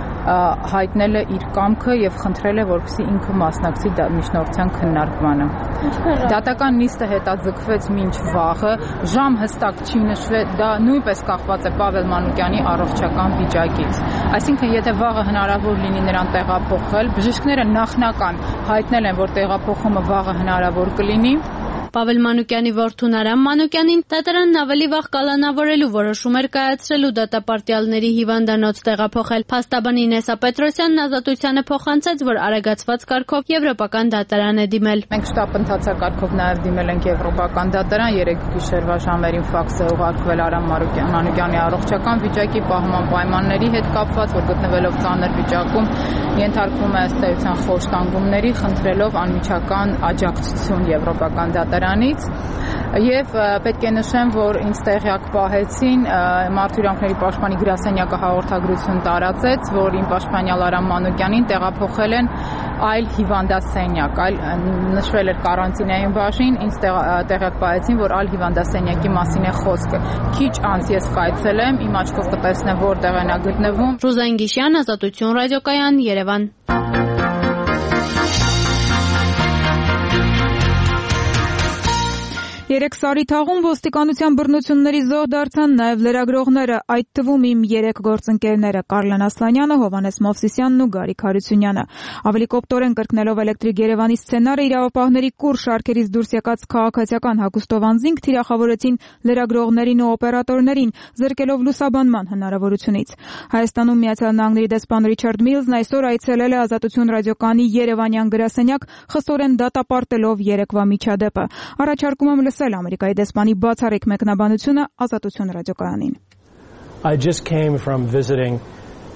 հայտնել է իր կամքը եւ խնդրել է, որպեսզի ինքը մասնակցի միջնորդության քննարկմանը։ Դատական նիստը հետաձգվեց մինչ վաղը, ժամ հստակ չի նշվել, դա նույնպես կախված է Պավել Մանուկյանի առողջական վիճակից։ Այսինքն, եթե վաղը հնարավոր լինի նրան տեղափոխել, բժիշկները նախնական հայտնել են, որ տեղափոխումը վաղը հնարավոր կլինի։ Պավել Մանուկյանի որդուն Արամ Մանուկյանին դատարանն ավելի վաղ կալանավորելու որոշում էր կայացրել ու դատապարտյալների հիվանդանոց տեղափոխել։ Փաստաբանի Նեսա Պետրոսյանն Ազատությանը փոխանցեց, որ արագացված կարգով եվրոպական դատարան է դիմել։ Մենք շտապ ընթացակարգով նաև դիմել ենք եվրոպական դատարան, երեք գիշերվա ժամերին ֆաքս է ուղարկվել Արամ Մանուկյանի առողջական վիճակի պահման պայմանների հետ կապված, որ գտնվելով ծանր վիճակում ենթարկվում է ըստ էության խոշտանգումների, խնդրելով անմիջական աջակցություն եվրոպական դատարանից եւ պետք է նշեմ, որ ինձ տեղյակ պահեցին Մարդու իրավունքների պաշտպանի գրասենյակը հաղորդագրություն տարածեց, որ իմ պաշտպանյալ Արամ Մանուկյանին տեղափոխել են այլ հիվանդասենյակ, այլ նշվել էր կարանտինային բաժին, ինձ տեղյակ պահեցին, որ այլ հիվանդասենյակի մասին է խոսքը։ Քիչ անց ես կայցելեմ, իմ աչքով կտեսնեմ որտեղ է նա գտնվում։ Ռուզան Գիշյան, Ազատություն ռադիոկայան, Երևան։ Երեք Սարիթաղում ոստիկանության բռնությունների զոհ դարձան նաև լրագրողները, այդ թվում իմ երեք գործընկերները՝ Կարլեն Ասլանյանը, Հովհաննես Մովսիսյանն ու Գարիկ Հարությունյանը։ Ավելի կոպտորեն կրկնելով Էլեկտրիկ Երևանի սցենարը, իրավապահների կուր շարքերից դուրս եկած քաղաքացիական հագուստով անձինք թիրախավորեցին լրագրողներին ու օպերատորներին, զրկելով լուսաբանման հնարավորությունից։ Հայաստանում Միացյալ Նահանգների դեսպան Ռիչարդ Միլզն այսօր այցելել է Ազատություն ռադիոկայանի երևանյան գրասենյակ, խստորեն դատապարտելով երեկվա միջադեպը։ Առաջարկում եմ լսել Ամերիկայի դեսպանի բացառիկ մեկնաբանությունը Ազատություն ռադիոկայանին։ I just came from visiting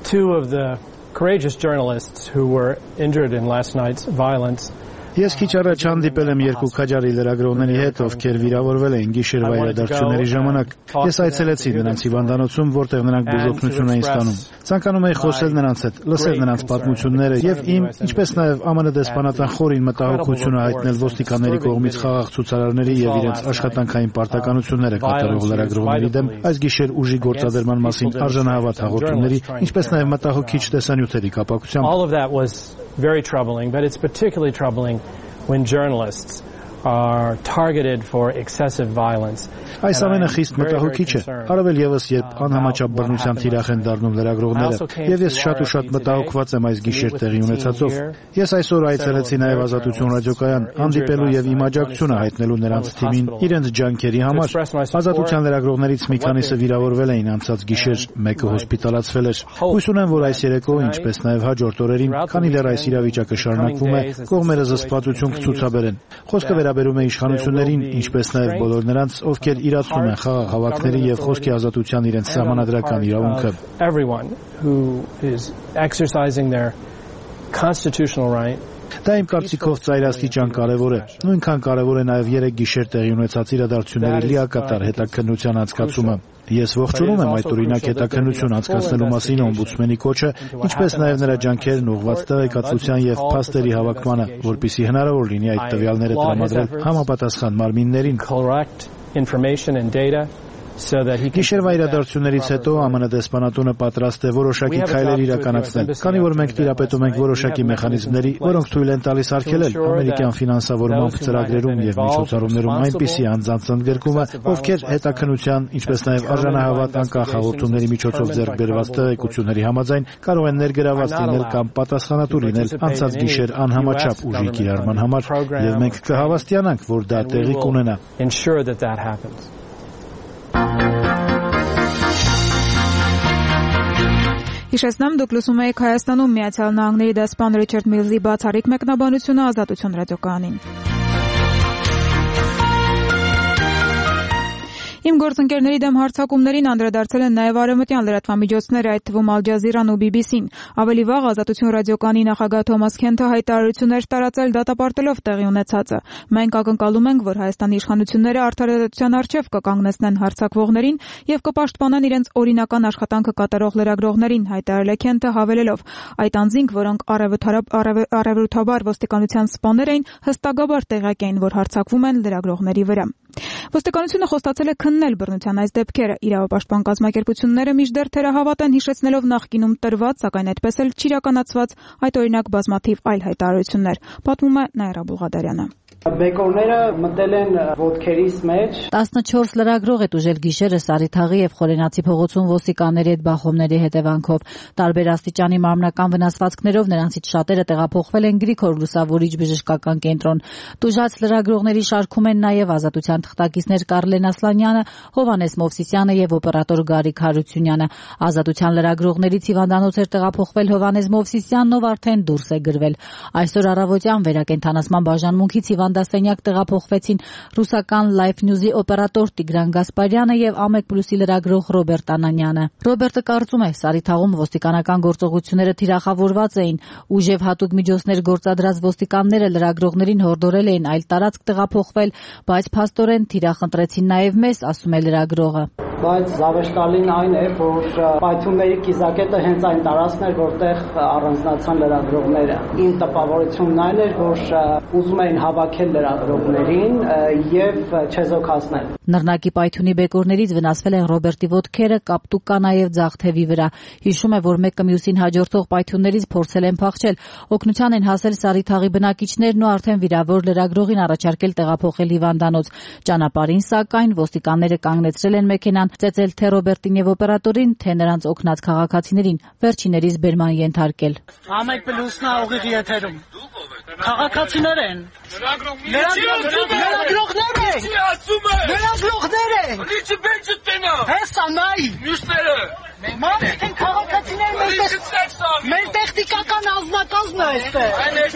two of the courageous journalists who were injured in last night's violence. Ես քիչ առաջ հանդիպել եմ երկու քաջարի լրագրողների հետ, ովքեր վիրավորվել էին գիշերվա իրադարձությունների ժամանակ։ Ես այցելեցի նրանց հիվանդանոցում, որտեղ նրանք բուժօգնություն էին ստանում։ Ցանկանում էի խոսել նրանց հետ, լսել նրանց պատմությունները եւ իմ, ինչպես նաեւ ԱՄՆ դեսպանատան խորին մտահոգությունը հայտնել ոստիկանների կողմից խաղաղ ցուցարարների եւ իրենց աշխատանքային պարտականությունները կատարող լրագրողների դեմ այս գիշեր ուժի գործադրման մասին արժանահավատ հաղորդումների, ինչպես նաեւ մտահոգիչ տեսանյութերի կապակցությամբ։ Very troubling, but it's particularly troubling when journalists are targeted for excessive violence. Այս ամենը խիստ մտահոգիչ է, առավել եւս երբ անհամաչափ բռնության թիրախ են դառնում լրագրողները, եւ ես շատ ու շատ մտահոգված եմ այս գիշեր տեղի ունեցածով։ Ես այսօր այցելեցի նաեւ Ազատություն ռադիոկայան, հանդիպելու եւ իմ աջակցությունը հայտնելու նրանց թիմին իրենց ջանքերի համար։ Ազատության լրագրողներից մի քանիսը վիրավորվել էին անցած գիշեր, մեկը հոսպիտալացվել էր։ Հույս ունեմ, որ այս երեկո, ինչպես նաեւ հաջորդ օրերին, քանի դեռ այս իրավիճակը շարունակվում է, կողմերը զսպվածություն կցուցաբերեն։ Խոսքը վերաբերում է իշխանություններին, ինչպես նաեւ բոլոր նրանց, ովքեր իրացնում են խաղաղ հավաքների եւ խոսքի ազատության իրենց սահմանադրական իրավունքը։ Everyone who is exercising their constitutional right. Դա իմ կարծիքով ծայրաստիճան կարևոր է։ Նույնքան կարևոր է նաև երեք գիշեր տեղի ունեցած իրադարձությունների լիակատար հետաքննության անցկացումը։ Ես ողջունում եմ այդ օրինակ հետաքննություն անցկացնելու մասին օմբուդսմենի կոչը, ինչպես նաև նրա ջանքերն ուղղված տեղեկատվության եւ փաստերի հավաքմանը, որպեսզի հնարավոր լինի այդ տվյալները տրամադրել համապատասխան մարմիններին։ Information and data so that he can Գիշերվա իրադարձություններից հետո ԱՄՆ դեսպանատունը պատրաստ է որոշակի քայլեր իրականացնել, քանի որ մենք տիրապետում ենք որոշակի մեխանիզմների, որոնք թույլ են տալիս արգելել ամերիկյան ֆինանսավորման ծրագրերում եւ միջոցառումներում այնպիսի անձանց ընդգրկումը, ովքեր հետաքննության, ինչպես նաեւ արժանահավատ անկախ հաղորդումների միջոցով ձեռք բերված տեղեկությունների համաձայն կարող են ներգրաված լինել կամ պատասխանատու լինել անցած գիշեր անհամաչափ ուժի կիրառման համար, եւ մենք կհավաստիանանք, որ դա տեղի կունենա։ Ensure that that happens. Հիշեցնեմ, դուք լսում եք Հայաստանում Միացյալ Նահանգների դեսպան Ռիչարդ Միլզի բացառիկ մեկնաբանությունը Ազատություն ռադիոկայանին։ Իմ գործընկերների դեմ հարձակումներին անդրադարձել են նաև արևմտյան լրատվամիջոցները, այդ թվում Ալ Ջազիրան ու Բի Բի Սին։ Ավելի վաղ Ազատություն ռադիոկայանի նախագահ Թոմաս Քենթը հայտարարություններ տարածել դատապարտելով տեղի ունեցածը։ Մենք ակնկալում ենք, որ Հայաստանի իշխանությունները արդարադատության առջև կկանգնեցնեն հարձակվողներին եւ կպաշտպանեն իրենց օրինական աշխատանքը կատարող լրագրողներին, հայտարարել է Քենթը, հավելելով. այդ անձինք, որոնք առավելութաբար ոստիկանության սպաներ էին, հստակաբար տեղյակ էին, որ հարձակվում են լրագրողների վրա։ Ոստիկանությունը խոստացել է քննել բռնության այս դեպքերը։ Իրավապաշտպան կազմակերպությունները մինչդեռ թերահավատ են, հիշեցնելով նախկինում տրված, սակայն այդպես էլ չիրականացված այդ օրինակ բազմաթիվ այլ հայտարարություններ, պատմում է Նաիրա Բուղադարյանը։ Բեկորները մտել են ոտքերիս մեջ։ տասնչորս լրագրող է տուժել գիշերը Սարիթաղի եւ Խորենացի փողոցում ոստիկանների հետ բախումների հետևանքով։ Տարբեր աստիճանի մարմնական վնասվածքներով նրանցից շատերը տեղափոխվել են Գրիգոր Լուսավորիչ բժշկական կենտրոն։ Տուժած լրագրողների շարքում են նաեւ Ազատության թղթակիցներ Կարլեն Ասլանյանը, Հովհաննես Մովսիսյանը եւ օպերատոր Գարիկ Հարությունյանը։ Ազատության լրագրողներից հիվանդանոց էր տեղափոխվել Հովհաննես Մովսիսյանն, ով արդեն դուրս է գրվել։ Այսօր առավոտյան վերակենդանացման բաժանմունքից հիվանդասենյակ տեղափոխվեցին ռուսական Life News-ի օպերատոր Տիգրան Գասպարյանը եւ Ամեկ Պլյուսի լրագրող Ռոբերտ Անանյանը։ Ռոբերտը կարծում է, Սարիթաղում ոստիկանական գործողությունները թիրախավորված էին, ուժև հատուկ միջոցներ գործադրած ոստիկանները լրագրողներին հորդորել էին այլ տարածք տեղափոխվել, բայց փաստորեն թիրախ ընտրեցին նաեւ մեզ, ասում է լրագրողը։ Բայց զավեշտալին այն է, որ պայթյունների կիզակետը հենց այն տարածքն էր, որտեղ առանձնացան լրագրողները։ Իմ տպավորությունն այն էր, որ ուզում էին հավաքել լրագրողներին եւ չեզոքացնել։ Նռնակի պայթյունի բեկորներից վնասվել են Ռոբերտի ոտքերը, կապտուկ կա նաեւ ձախ թևի վրա։ Հիշում է, որ մեկը մյուսին հաջորդող պայթյուններից փորձել են փախչել։ Օգնության են հասել Սարիթաղի բնակիչներն ու արդեն վիրավոր լրագրողին առաջարկել տեղափոխել հիվանդանոց։ Ճանապարհին, սակայն, ոստիկանները կանգնեցրել են մեքենան, ծեծել թե Ռոբերտին եւ օպերատորին, թե նրանց օգնած քաղաքացիներին, վերջիներիս բերման ենթարկել։ Ամեկ Պլյուսն է ուղիղ եթերում։ Քաղաքացիներ են։ Լրագրողներ են։ Լրագրողներ են։ Լիճը բեջը տենա։ Հեսա նայ։ Մյուսները։ Մենք են քաղաքացիներ, մեր տեխնիկական ազնագազմն է այստեղ։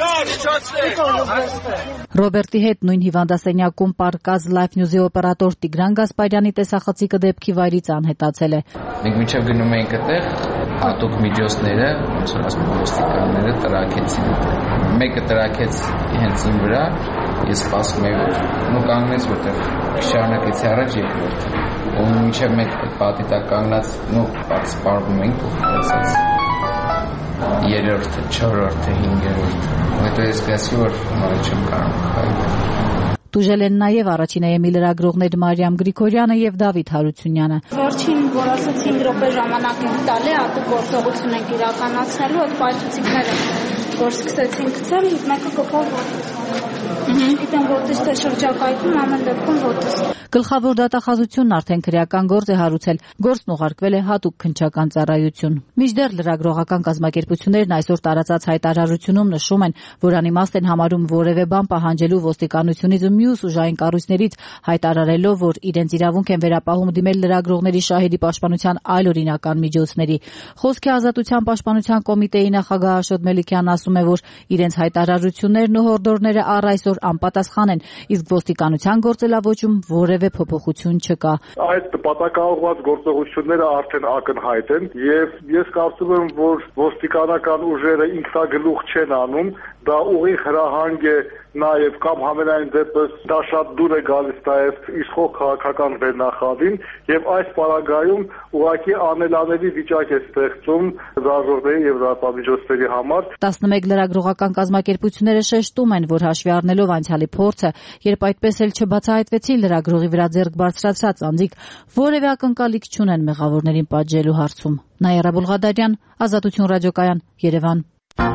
Ռոբերտի հետ նույն հիվանդասենյակում պարկած Life News-ի օպերատոր Տիգրան Գասպարյանի տեսախցիկը դեպքի վայրից անհետացել է։ Մենք մինչև գնում էինք այդտեղ, հատուկ միջոցները, ոնց որ ասում ոստիկանները տրակեցին այդտեղ։ Մեկը տրակեց հենց իմ վրա, ես սպասում էի, որ նո կանգնեց, որտեղ շարունակեցի առաջ երկրորդը։ Ու մինչև մենք այդ պատի տակ կանգնած, նո սպառվում էինք, ասած երրորդը, չորրորդը, հինգերորդը։ Հետո ես գասի, որ նորը չեմ կարող խայել։ Տուժել են նաև առաջին էեմի լրագրողներ Մարիամ Գրիգորյանը եւ Դավիթ Հարությունյանը։ Վերջին, որ ասած հինգ րոպե ժամանակ ենք տալի, հատուկ գործողություն ենք իրականացնելու, այդ պայթուցիկները, որ սկսեցին գցել, մեկը կպավ ոտս։ Գիտեմ ոտս թե շրջակայքում, ամեն դեպքում ոտս։ Գլխավոր դատախազությունն արդեն քրեական գործ է հարուցել, գործն ուղարկվել է հատուկ քննչական ծառայություն։ Մինչդեռ լրագրողական կազմակերպություններն այսօր տարածած հայտարարությունում նշում են, որ անիմաստ են համարում որևէ բան պահանջելու ոստիկանությունից ու մյուս ուժային կառույցներից, հայտարարելով, որ իրենց իրավունք են վերապահում դիմել լրագրողների շահերի պաշտպանության այլ օրինական միջոցների։ Խոսքի ազատության պաշտպանության կոմիտեի նախագահ Աշոտ Մելիքյանն ասում է, որ իրենց հայտարարություններն ու հորդորները առ այսօր անպատասխան են, իսկ ոստիկանության գործելավոճում որևէ փոփոխություն չկա։ Այդ նպատակաուղղված գործողությունները արդեն ակնհայտ են եւ ես կարծում եմ, որ ոստիկանական ուժերը ինքնագլուխ չեն անում, դա ուղիղ հրահանգ է նաեւ կամ համենայն դեպս դա շատ դուր է գալիս նաեւ իշխող քաղաքական վերնախավին եւ այս պարագայում ուղղակի անելանելի վիճակ է ստեղծում լրագրողների եւ լրատվամիջոցների համար։ տասնմեկ լրագրողական կազմակերպությունները շեշտում են, որ հաշվի առնելով անցյալի փորձը, երբ այդպես էլ չբացահայտվեցին լրագրողի վրա ձեռք բարձրացրած անձիկ, որևէ ակնկալիք չունեն մեղավորներին պատժելու հարցում։ Նաիրա Բուլղադարյան, Ազատություն ռադիոկայան, Երևան։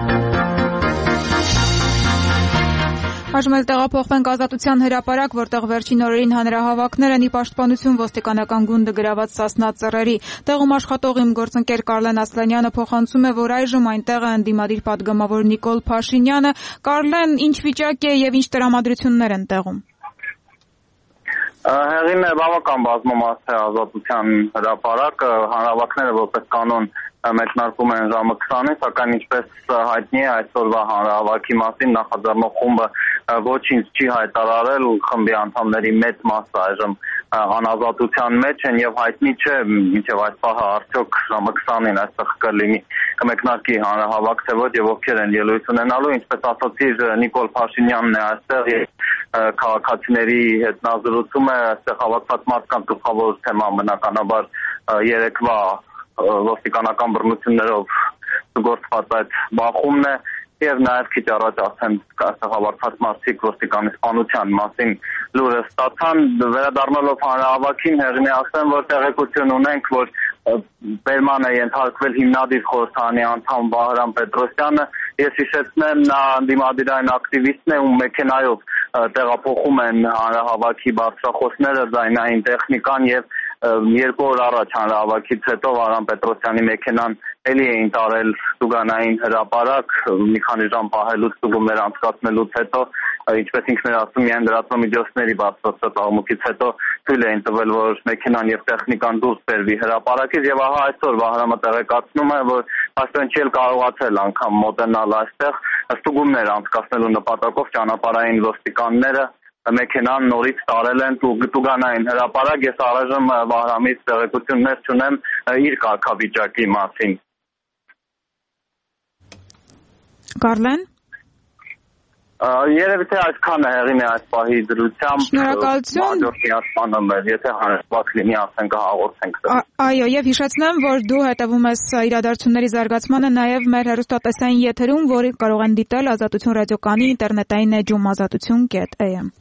Այժմ էլ տեղափոխվենք Ազատության հրապարակ, որտեղ վերջին օրերին հանրահավաքներ են ի պաշտպանություն ոստիկանական գունդը գրաված Սասնա ծռերի։ Տեղում աշխատող իմ գործընկեր Կարլեն Ասլանյանը փոխանցում է, որ այժմ այնտեղ է ընդդիմադիր պատգամավոր Նիկոլ Փաշինյանը։ Կարլեն, ինչ վիճակ է եւ ինչ տրամադրություններ են տեղում։ Հեղին է բավական բազմամաստ է Ազատության հրապարակը, հանրահավաքները որպես կանոն մեկնարկում են ժամը քսանին, սակայն ինչպես հայտնի է այսօրվա հանրահավաքի մասին նախաձեռնող խումբը ոչինչ չի հայտարարել, խմբի անդամների մեծ մասը այժմ անազատության մեջ են եւ հայտնի չէ մինչեւ այս պահը արդյոք ժամը քսանին այստեղ կլինի կմեկնարկի հանրահավաք թե ոչ եւ ովքեր են ելույթ ունենալու, ինչպես ասացի Նիկոլ Փաշինյանն է այստեղ եւ քաղաքացիների հետ նա զրուցում է, այստեղ հավաքված մարդկանց գլխավոր թեման բնականաբար երեկվա ոստիկանական բռնություններով գործված այդ բախումն է եւ նաեւ քիչ առաջ ասեմ հավաքված մարդիկ ոստիկանի սպանության մասին լուրը ստացան վերադառնալով հանրահավաքին հեղինի ասեմ որ տեղեկություն ունենք որ բերման է ենթարկվել հիմնադիր խորհրդարանի անդամ Վահրամ Պետրոսյանը ես հիշեցնեմ նա դիմադիրային ակտիվիստն է ում մեքենայով տեղափոխում են հանրահավաքի բարձրախոսները ձայնային տեխնիկան եւ երկու օր առաջ հանրահավաքից հետո Վահրամ Պետրոսյանի մեքենան էլի էին տարել Ստուգանային հրապարակ մի քանի ժամ պահելուց ստուգումներ անցկացնելուց հետո ինչպես ինքն էր ասում միայն լրատվամիջոցների բարձրացած աղմուկից հետո թույլ էին տվել որ մեքենան եւ տեխնիկան դուրս բերվի հրապարակից եւ ահա այսօր Վահրամը տեղեկացնում է որ այսօր չի կարողացել անգամ մոտենալ այստեղ ստուգումներ անցկացնելու նպատակով ճանապարհային ոստիկանները մեքենան նորից տարել են Տուգանային հրապարակ ես առայժմ Վահրամից տեղեկություններ չունեմ իր կարգավիճակի մասին Կարլեն Երևի թե այսքան է հեղին է այս պահի դրությամբ Շնորհակալություն եթե հանրապետ լինի ասենք հաղորդենք Այո եւ հիշեցնեմ որ դու հետևում ես իրադարձությունների զարգացմանը նաեւ մեր հեռուստատեսային եթերում որի կարող են դիտել Ազատություն ռադիոկայանի ինտերնետային էջում ազատություն կետ a m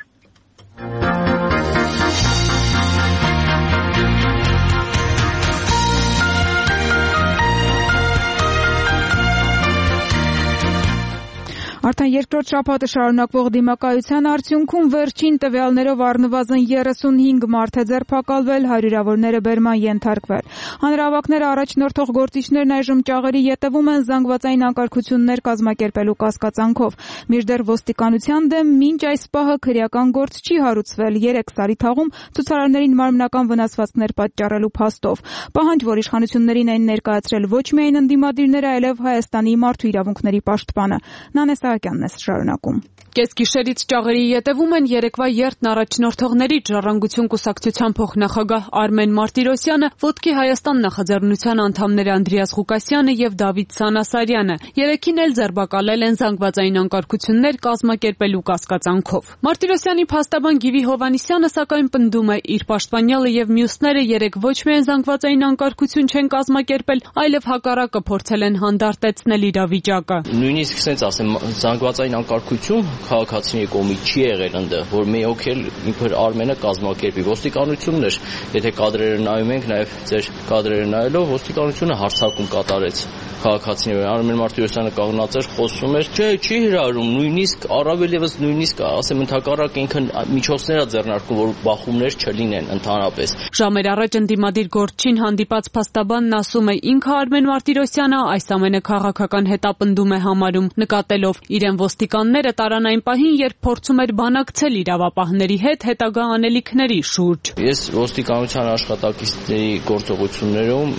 Արդեն երկրորդ շաբաթը շարունակվող դիմակայության արդյունքում վերջին տվյալներով առնվազն երեսունհինգ մարդ է ձերբակալվել, հարյուրավորները բերման ենթարկվել։ Հանրահավաքները առաջնորդող գործիչներն այժմ ճաղերի ետևում են զանգվածային անկարգություններ կազմակերպելու կասկածանքով։ Մինչդեռ ոստիկանության դեմ մինչ այս պահը քրեական գործ չի հարուցվել երեք Սարիթաղում ցուցարարներին մարմնական վնասվածքներ պատճառելու փաստով։ Պահանջ, որ իշխանություններին են ներկայացրել ոչ միայն ընդդիմադիրները, այլև Հայաստանի մարդու իրավունքների պաշտպանը։ Նանե Սահակյանն է շարունակում։ Կեսգիշերից ճաղերի ետևում են երեկվա երթն առաջնորդողների Ժառանգություն կուսակցության փոխնախագահ Արմեն Մարտիրոսյանը, Ոտքի Հայաստան նախաձեռնության անդամներ Անդրեաս Ղուկասյանը եւ Դավիթ Սանասարյանը։ Երեքին էլ ձերբակալել են զանգվածային անկարգություններ կազմակերպելու կասկածանքով։ Մարտիրոսյանի փաստաբան Գիվի Հովանիսյանը սակայն պնդում է, իր պաշտպանյալը եւ մյուսները երեք ոչ միայն զանգվածային անկարգություն չեն կազմակերպել, այլև հակառակը փորձել են հանդարտեցնել իրավիճակը։ Նույնիսկ ասենց ասեմ, զանգվածային անկարգություն քաղաքացիների կողմից չի եղել այնտեղ, որ մեկ էլ ինքն Արմենը կազմակերպի։ Ոստիկանությունն էր, եթե կադրերը նայում ենք, նաև ձեր կադրերը նայելով, ոստիկանությունը հարձակում կատարեց քաղաքացիների։ Արմեն Մարտիրոսյանը կանգնած էր, խոսում էր, չէ, չի հրահրում, նույնիսկ առավել եւս նույնիսկ ասեմ ընդհակառակ ինքն միջոցներ է ձեռնարկում, որ բախումներ չլինեն ընդհանրապես։ Ժամեր առաջ ընդդիմադիր գործչին հանդիպած փաստաբանն ասում է, ինքը Արմեն Մարտիրոսյանը այս ամենը քաղաքական հետապնդում է համարում, նկատելով իրեն ոստիկանները տարան այն պահին, երբ փորձում էր բանակցել իրավապահների հետ հետագա անելիքների շուրջ։ Ես ոստիկանության աշխատակիցների գործողություններում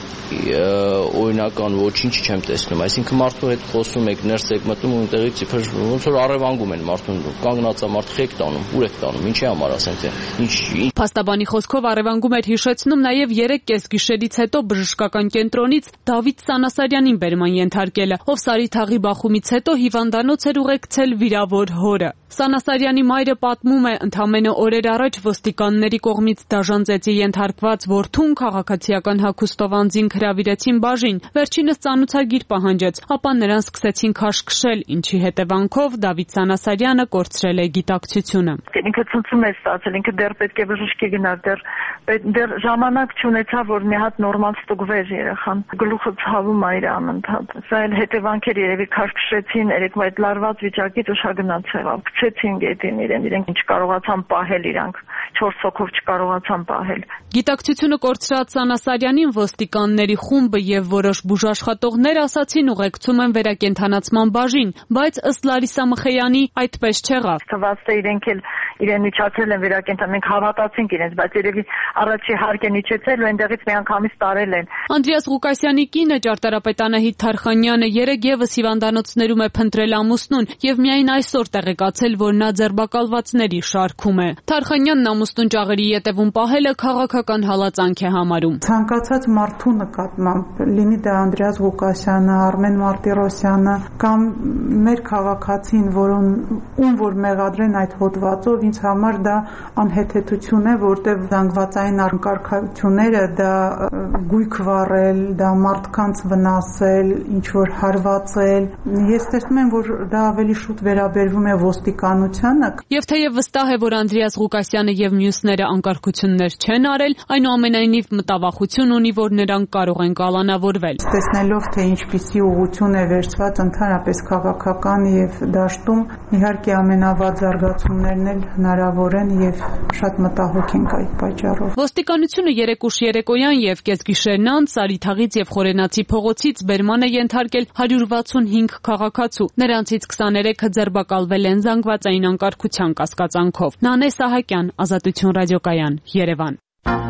օրինական ոչինչ չեմ տեսնում, այսինքն մարդու հետ խոսում եք, ներս եք մտնում ու այնտեղից իբր ոնց որ առևանգում են մարդուն, կանգնած է մարդ, խեք տանում, ուր եք տանում, ինչի համար ասենք թե ինչ։ Փաստաբանի խոսքով առևանգում էր հիշեցնում նաև երեք կեսգիշերից հետո բժշկական կենտրոնից Դավիթ Սանասարյանին բերման ենթարկելը, ով Սարիթաղի բախումից հետո հիվանդանոց էր ուղեկցել վիրավոր հորը։ Սանասարյանի մայրը պատմում է, ընդամենը օրեր առաջ ոստիկանների կողմից դաժան-ծեծի ենթարկված որդուն քաղաքացիական հագուստով անձին հրավիրեցին բաժին, վերջինս ծանուցագիր պահանջեց, ապա նրան սկսեցին քաշքշել, ինչի հետևանքով Դավիթ Սանասարյանը կորցրել է գիտակցությունը։ Ինքը ցնցում է ստացել, ինքը դեռ պետք է բժշկի գնար, դեռ դեռ ժամանակ չունեցավ, որ մի հատ նորմալ ստուգվեր երեխան։ Գլուխը ցավում է իր անընդհատ։ Սա էլ հետևանքեր երևի քաշքշեցին, երեկվա այդ լարված վիճակից ուշագնաց եղավ։ Քչեցին գետին իրեն, իրենք չկարողացան պահել իրանք, չորս հոգով չկարողացան պահել։ Գիտակցությունը կորցրած Սանասարյանին ոստիկանների խումբը եւ որոշ բուժաշխատողներ ասացին ուղեկցում են վերակենդանացման բաժին, բայց ըստ Լարիսա Մխեյանի այդպես չեղավ։ Թվաց թե իրենք էլ իրեն իջացել են վերակենդան, մենք հավատացինք իրենց, բայց երևի առաջի հարկ են իջեցել ու այնտեղից մի անգամից տարել են։ Անդրեաս Ղուկասյանի կինը ճարտարապետ Անահիտ Թարխանյանը երեք եւս հիվանդանոցներում է փնտրել ամուսնուն եւ միայն այսօր տեղեկացել, որ նա ձերբակալվածների շարքում է։ Թարխանյանն ամուսնուն ճաղերի ետևում պահելը քաղաքական հալածանք է համարում։ Ցանկացած մարդու նկատմամբ, լինի դա Անդրեաս Ղուկասյանը, Արմեն Մարտիրոսյանը կամ մեր քաղաքացին, որոն ում որ մեղադրեն այդ հոդվածով, ինձ համար դա անհեթեթություն է, որտեղ զանգվածային անկարգությունները դա գույք վառել, դա մարդկանց վնասել, ինչ որ հարվածել։ Ես տեսնում եմ, որ դա ավելի շուտ վերաբերվում է ոստիկանությանը։ Եվ թեև վստահ է, որ Անդրեաս Ղուկասյանը եւ մյուսները անկարգություններ չեն արել, այնուամենայնիվ մտավախություն ունի, որ նրանք կարող են կալանավորվել։ Տեսնելով թե ինչպիսի ուղղություն է վերցված ընդհանրապես քաղաքական եւ դաշտում, իհարկե ամենավատ զարգացումներն էլ հնարավոր են եւ շատ մտահոգ ենք այդ պատճառով։ Ոստիկանությունը երեք ուշ երեկոյան եւ կեսգիշերն անց Սարիթաղից եւ Խորենացի փողոցից բերման է ենթարկել հարյուր վաթսունհինգ քաղաքացու։ Նրանցից քսաներեքը ձերբակալվել են զանգվածային անկարգության կասկածանքով։ Նանե Սահակյան, Ազատություն ռադիոկայան, Երևան։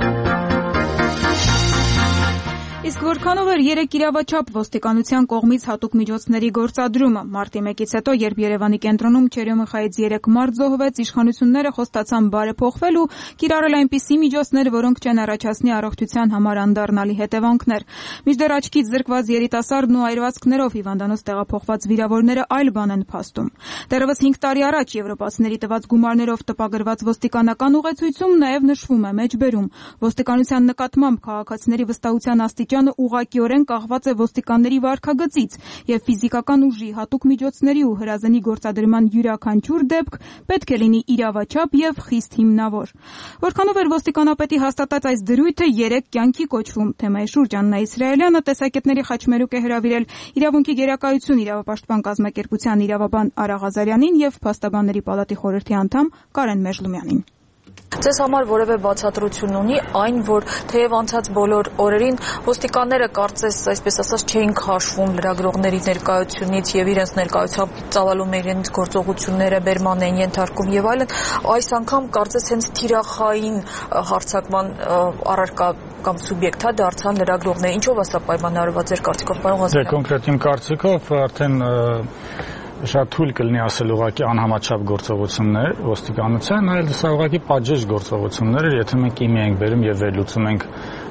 Իսկ որքանով էր երեք իրավաչափ ոստիկանության կողմից հատուկ միջոցների գործադրումը։ Մարտի մեկից հետո, երբ Երևանի կենտրոնում Չերյոմիխայից երեք մարդ զոհվեց, իշխանությունները խոստացան բարեփոխվել ու կիրառել այնպիսի միջոցներ, որոնք չեն առաջացնի առողջության համար անդառնալի հետևանքներ։ Մինչդեռ աչքից զրկված երիտասարդն ու այրվածքներով հիվանդանոց տեղափոխված վիրավորները այլ բան են փաստում։ Դեռևս հինգ տարի առաջ եվրոպացիների տված գումարներով տպագրված ոստիկանական ուղեցույցում նաև նշվում է մեջբերում. ոստիկանության նկատմամբ քաղաքացիների վստահության աստիճանը ուղղակիորեն կախված է ոստիկանների վարքագծից եւ ֆիզիկական ուժի, հատուկ միջոցների ու հրազենի գործադրման յուրաքանչյուր դեպք պետք է լինի իրավաչափ եւ խիստ հիմնավոր։ Որքանով էր ոստիկանապետի հաստատած այս դրույթը երեք կյանքի կոչվում։ Թեմայի շուրջ Աննա Իսրայելյանը տեսակետների խաչմերուկ է հրավիրել իրավունքի գերակայություն իրավապաշտպան կազմակերպության իրավաբան Արա Ղազարյանին եւ փաստաբանների պալատի խորհրդի անդամ Կարեն Մեժլումյանին։ Ձեզ համար որևէ բացատրություն ունի այն, որ թեև անցած բոլոր օրերին ոստիկանները կարծես այսպես ասած չէին քաշվում լրագրողների ներկայությունից եւ իրենց ներկայությամբ ծավալում էին իրենց գործողությունները, բերման էին ենթարկում եւ այլն, այս անգամ կարծես հենց թիրախային հարձակման առարկա կամ սուբյեկտ հա դարձան լրագրողները։ Ինչով է սա պայմանավորված ձեր կարծիքով, պարոն Ղազարյան։ Դե կոնկրետ իմ կարծիքով արդեն շատ թույլ կլինի ասել ուղղակի անհամաչափ գործողություններ ոստիկանության, այլ սա ուղղակի պատժեշ գործողություններ, եթե մենք իմի ենք բերում եւ վերլուծում ենք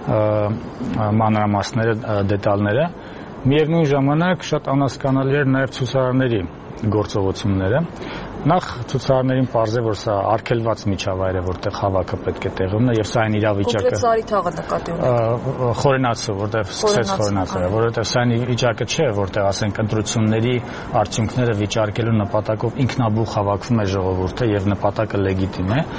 մանրամասները, դետալները, միևնույն ժամանակ շատ անհասկանալի էր նաեւ ցուցարարների գործողությունները։ Նախ ցուցարարներին պարզ է, որ սա արգելված միջավայր է, որտեղ հավաքը պետք է տեղի ունենա եւ սա այն իրավիճակը կոնկրետ Զարիթաղը նկատի ունի խորենացը, որտեղ սկսեց խորենացը, որովհետեւ սա այն վիճակը չէ, որտեղ ասենք ընտրությունների արդյունքները վիճարկելու նպատակով ինքնաբուխ հավաքվում է ժողովուրդը եւ նպատակը լեգիտիմ է,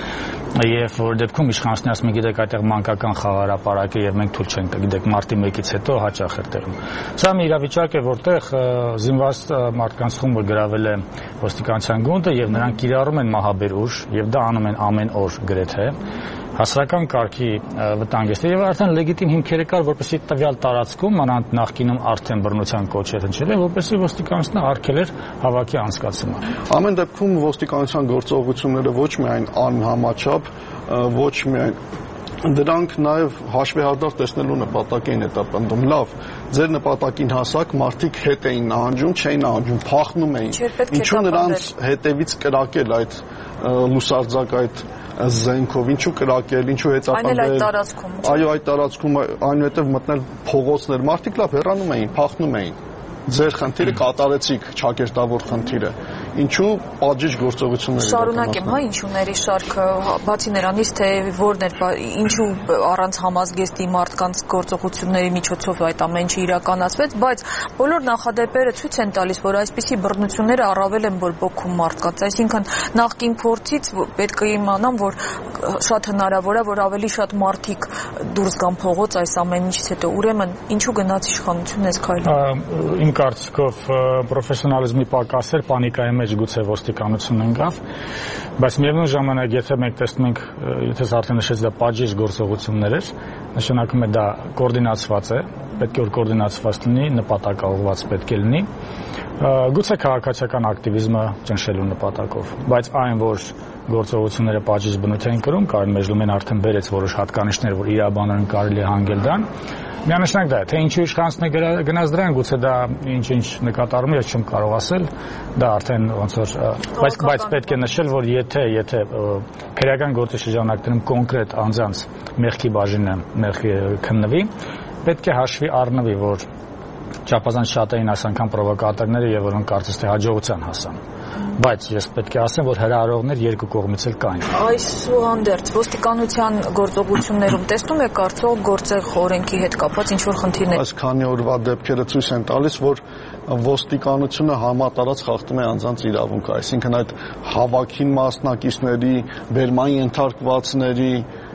եւ որ դեպքում իշխանությունը ասում է, գիտեք, այդտեղ մանկական խաղարապարակ է եւ մենք թույլ չենք տա, գիտեք, մարտի մեկից հետո հաճախ է տեղում։ Սա մի իրավիճակ է, որտեղ զինված մարդկանց խումբը գրավել է ոստիկանության գունդը եւ նրանք կիրառում են մահաբեր ուժ եւ դա անում են ամեն օր գրեթե հասարակական կարգի վտանգեստ եւ արդեն լեգիտիմ հիմքերը կար, որպեսզի տվյալ տարածքում մանավանդ նախկինում արդեն բռնության կոչեր հնչել է, որպեսզի ոստիկանությունը արգելեր հավաքի անցկացումը։ Ամեն դեպքում ոստիկանության գործողությունները ոչ միայն անհամաչափ, ոչ միայն դրանք նաև հաշվեհարդար տեսնելու նպատակ էին հետապնդում։ Լավ, ձեր նպատակին հասակ մարդիկ հետ էին նահանջում, չէին նահանջում, փախնում էին։ Ինչու նրանց հետևից կրակել այդ լուսարձակ այդ զենքով, ինչու կրակել, ինչու հետապնդել։ Այն էլ այդ տարածքում։ Այո, այդ տարածքում այնուհետև մտնել փողոցներ, մարդիկ լավ հեռանում էին, փախնում էին։ Ձեր խնդիրը կատարեցիք, ճակերտավոր խնդիրը։ Ինչու պատժիչ գործողություններ։ Շարունակեմ, հա, ինչուների շարքը, բացի նրանից, թե որն էր, ինչու առանց համազգեստի մարդկանց գործողությունների միջոցով այդ ամեն ինչը իրականացվեց, բայց բոլոր նախադեպերը ցույց են տալիս, որ այսպիսի բռնությունները առավել են բորբոքում մարդկանց, այսինքն նախկին փորձից պետք է իմանամ, որ շատ հնարավոր է, որ ավելի շատ մարդիկ դուրս գան փողոց այս ամեն ինչից հետո, ուրեմն ինչու գնաց իշխանությունն այս քայլը։ Իմ կարծիքով պրոֆեսիոնալիզմի պակաս էր, պանիկայի մեջ գուցե ոստիկանությունն ընկավ, բայց միևնույն ժամանակ եթե մենք տեսնում ենք, եթե արդեն նշեց դա պատժիչ գործողություններ էր, նշանակում է դա կոորդինացված է, պետք է որ կոորդինացված լինի, նպատակաուղղված պետք է լինի, գուցե քաղաքացիական ակտիվիզմը ճնշելու նպատակով, բայց այն որ գործողությունները պատժիչ բնույթ են կրում, Կարեն Մեժլումեն արդեն բերեց որոշ հատկանիշներ, որ իրավաբանորեն կարելի է հանգել դրան, միանշանակ դա է, թե ինչու իշխանությունը գնաց դրան, գուցե դա ինչ-ինչ նկատառում է, ես չեմ կարող ասել, դա արդեն ոնց որ, բայց բայց պետք է նշել, որ եթե եթե քրեական գործի շրջանակներում կոնկրետ անձանց մեղքի բաժինը մեղքի քննվի, պետք է հաշվի առնվի, որ չափազանց շատ էին այս անգամ պրովոկատորները եւ որոնք կարծես թե հաջողության հասան։ Բայց ես պետք է ասեմ, որ հրահրողներ երկու կողմից էլ կային։ Այսուհանդերձ ոստիկանության գործողություններում տեսնում եք արդյոք գործող օրենքի հետ կապված ինչ որ խնդիրներ։ Այս քանի օրվա դեպքերը ցույց են տալիս, որ ոստիկանությունը համատարած խախտում է անձանց իրավունքը, այսինքն այդ հավաքին մասնակիցների, բերման ենթարկվածների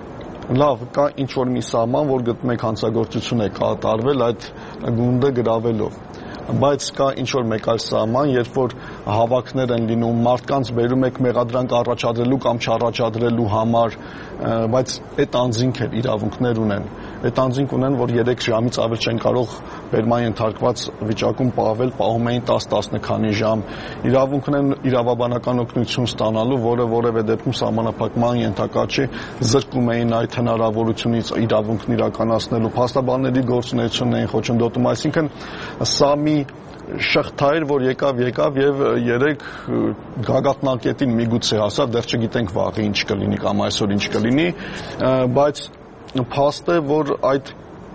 լավ կա ինչ որ մի սահման, որ գտնում եք հանցագործություն է կատարվել այդ գունդը գրավելով, բայց կա ինչ որ մեկ այլ սահման, երբ որ հավաքներ են լինում, մարդկանց բերում եք մեղադրանք առաջադրելու կամ չառաջադրելու համար, բայց այդ անձինք էլ իրավունքներ ունեն, այդ անձինք ունեն, որ երեք ժամից ավել չեն կարող բերման ենթարկված վիճակում պահվել, պահում էին տաս-տասնը քանի ժամ, իրավունք ունեն իրավաբանական օգնություն ստանալու, որը որևէ դեպքում սահմանափակման ենթակա չի, զրկում էին այդ հնարավորությունից իրավունքն իրականացնելու, փաստաբանների գործունեությունն էին խոչընդոտում, այսինքն սա մի շղթա էր, որ եկավ եկավ եւ երեք գագաթնակետին միգուցե հասավ, դեռ չգիտենք վաղը ինչ կլինի կամ այսօր ինչ կլինի, բայց փաստ է, որ այդ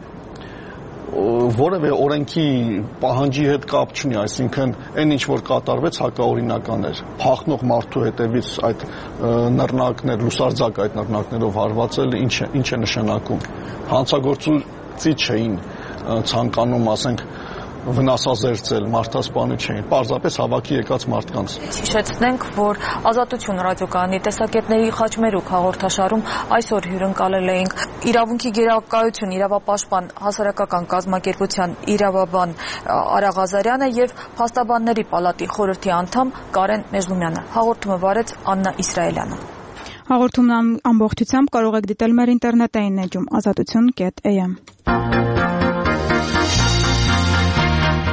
որևէ օրենքի պահանջի հետ կապ չունի, այսինքն այն ինչ որ կատարվեց հակաօրինական էր, փախնող մարդու հետևից այդ նռնակներ, լուսարձակ այդ նռնակներով հարվածել, ինչ է, ինչ է նշանակում, հանցագործուցի չէին ցանկանում, ասենք վնասազերծել, մարդասպանի չէին, պարզապես հավաքի եկած մարդկանց։ Հիշեցնենք, որ Ազատություն ռադիոկայանի տեսակետների խաչմերուկ հաղորդաշարում այսօր հյուրընկալել էինք իրավունքի գերակայություն իրավապաշտպան հասարակական կազմակերպության իրավաբան Արա Ղազարյանը եւ Փաստաբանների պալատի խորհրդի անդամ Կարեն Մեժլումյանը։ Հաղորդումը վարեց Աննա Իսրայելյանը։ Հաղորդումն ամբողջությամբ կարող եք դիտել մեր ինտերնետային էջում ազատություն կետ am։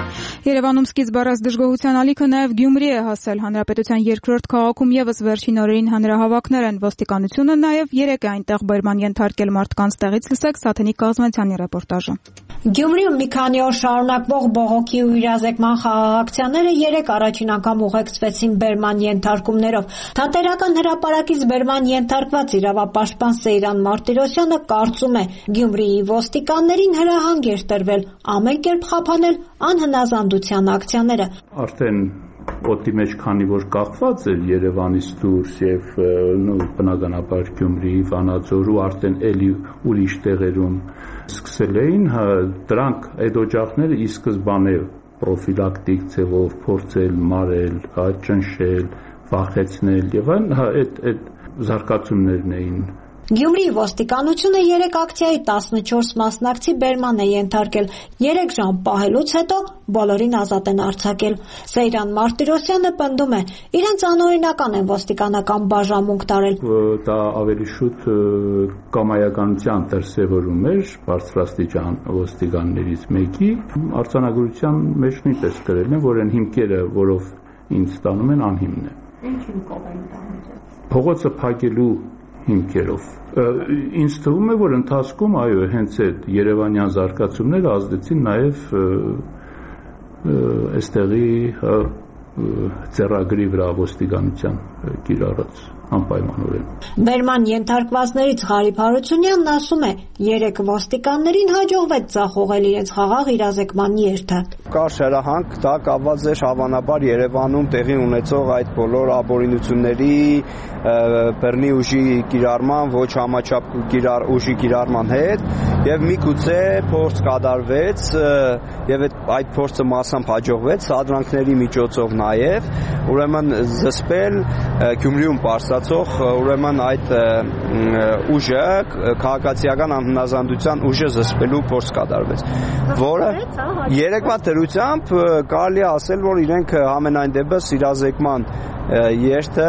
Երևանում սկիզբ առած դժգոհության ալիքը նաև Գյումրի է հասել։ Հանրապետության երկրորդ քաղաքում եւս վերջին օրերին հանրահավաքներ են։ Ոստիկանությունը նաև երեք է այնտեղ բերման ենթարկել մարդկանց։ Տեղից լսեք Սաթենիկ Կազմանցյանի ռեպորտաժը։ Գյումրիում մի քանի օր շարունակվող բողոքի ու իրազեկման խաղաղակցությունները երեք առաջին անգամ ուղեկցվեցին բերման ենթարկումներով։ Թատերական հրապարակից բերման ենթարկված իրավապաշտպան Սեյրան Մարտիրոսյանը կարծում է, Գյումրիի ոստիկաններին հրահանգ էր տրվել ամեն կերպ խափանել անհնազանդության ակցիաները։ Արդեն օդի մեջ քանի որ կախված էր Երևանից դուրս եւ նո բնականաբար Գյումրի, Վանաձոր ու արդեն էլի ուրիշ տեղերում սկսել էին, դրանք այդ օջախները ի սկզբանե պրոֆիլակտիկ ձևով փորձել, մարել, ճնշել, վախեցնել եւ այն այդ այդ զարգացումներն էին։ Գյումրիի ոստիկանությունը երեք ակցիայի տասնչորս մասնակցի բերման է ենթարկել։ Երեք ժամ պահելուց հետո բոլորին ազատ են արձակել։ Սեյրան Մարտիրոսյանը պնդում է, իրենց անօրինական են ոստիկանական բաժանմունք տարել։ Դա ավելի շուտ կամայականության դրսևորում էր բարձրաստիճան ոստիկաններից մեկի։ Արձանագրության մեջ նույնպես գրել են, որ այն հիմքերը, որով ինձ տանում են, անհիմն է։ Ինչ հիմքով են տանում։ Փողոցը փակելու հիմքերով։ Ինձ թվում է, որ ընթացքում այո, հենց այդ երևանյան զարգացումները ազդեցին նաև այստեղի ձեռագրի վրա ոստիկանության կիրառած անպայմանորեն։ Բերման ենթարկվածներից Ղարիբ Հարությունյանն ասում է, երեք ոստիկաններին հաջողվեց ձախողել իրենց խաղաղ իրազեկման երթը։ Կարճ հրահանգ դա կապված էր հավանաբար Երևանում տեղի ունեցող այդ բոլոր ապօրինությունների բռնի ուժի կիրառման, ոչ համաչափ կիրառ ուժի կիրառման հետ եւ միգուցե փորձ կատարվեց եւ այդ փորձը մասամբ հաջողվեց սադրանքների միջոցով նաեւ, ուրեմն զսպել Գյումրիում պարսացող ուրեմն այդ ուժը քաղաքացիական անհնազանդության ուժը զսպելու փորձ կատարվեց, որը երեկվա դրությամբ կարելի է ասել, որ իրենք ամենայն դեպս իրազեկման երթը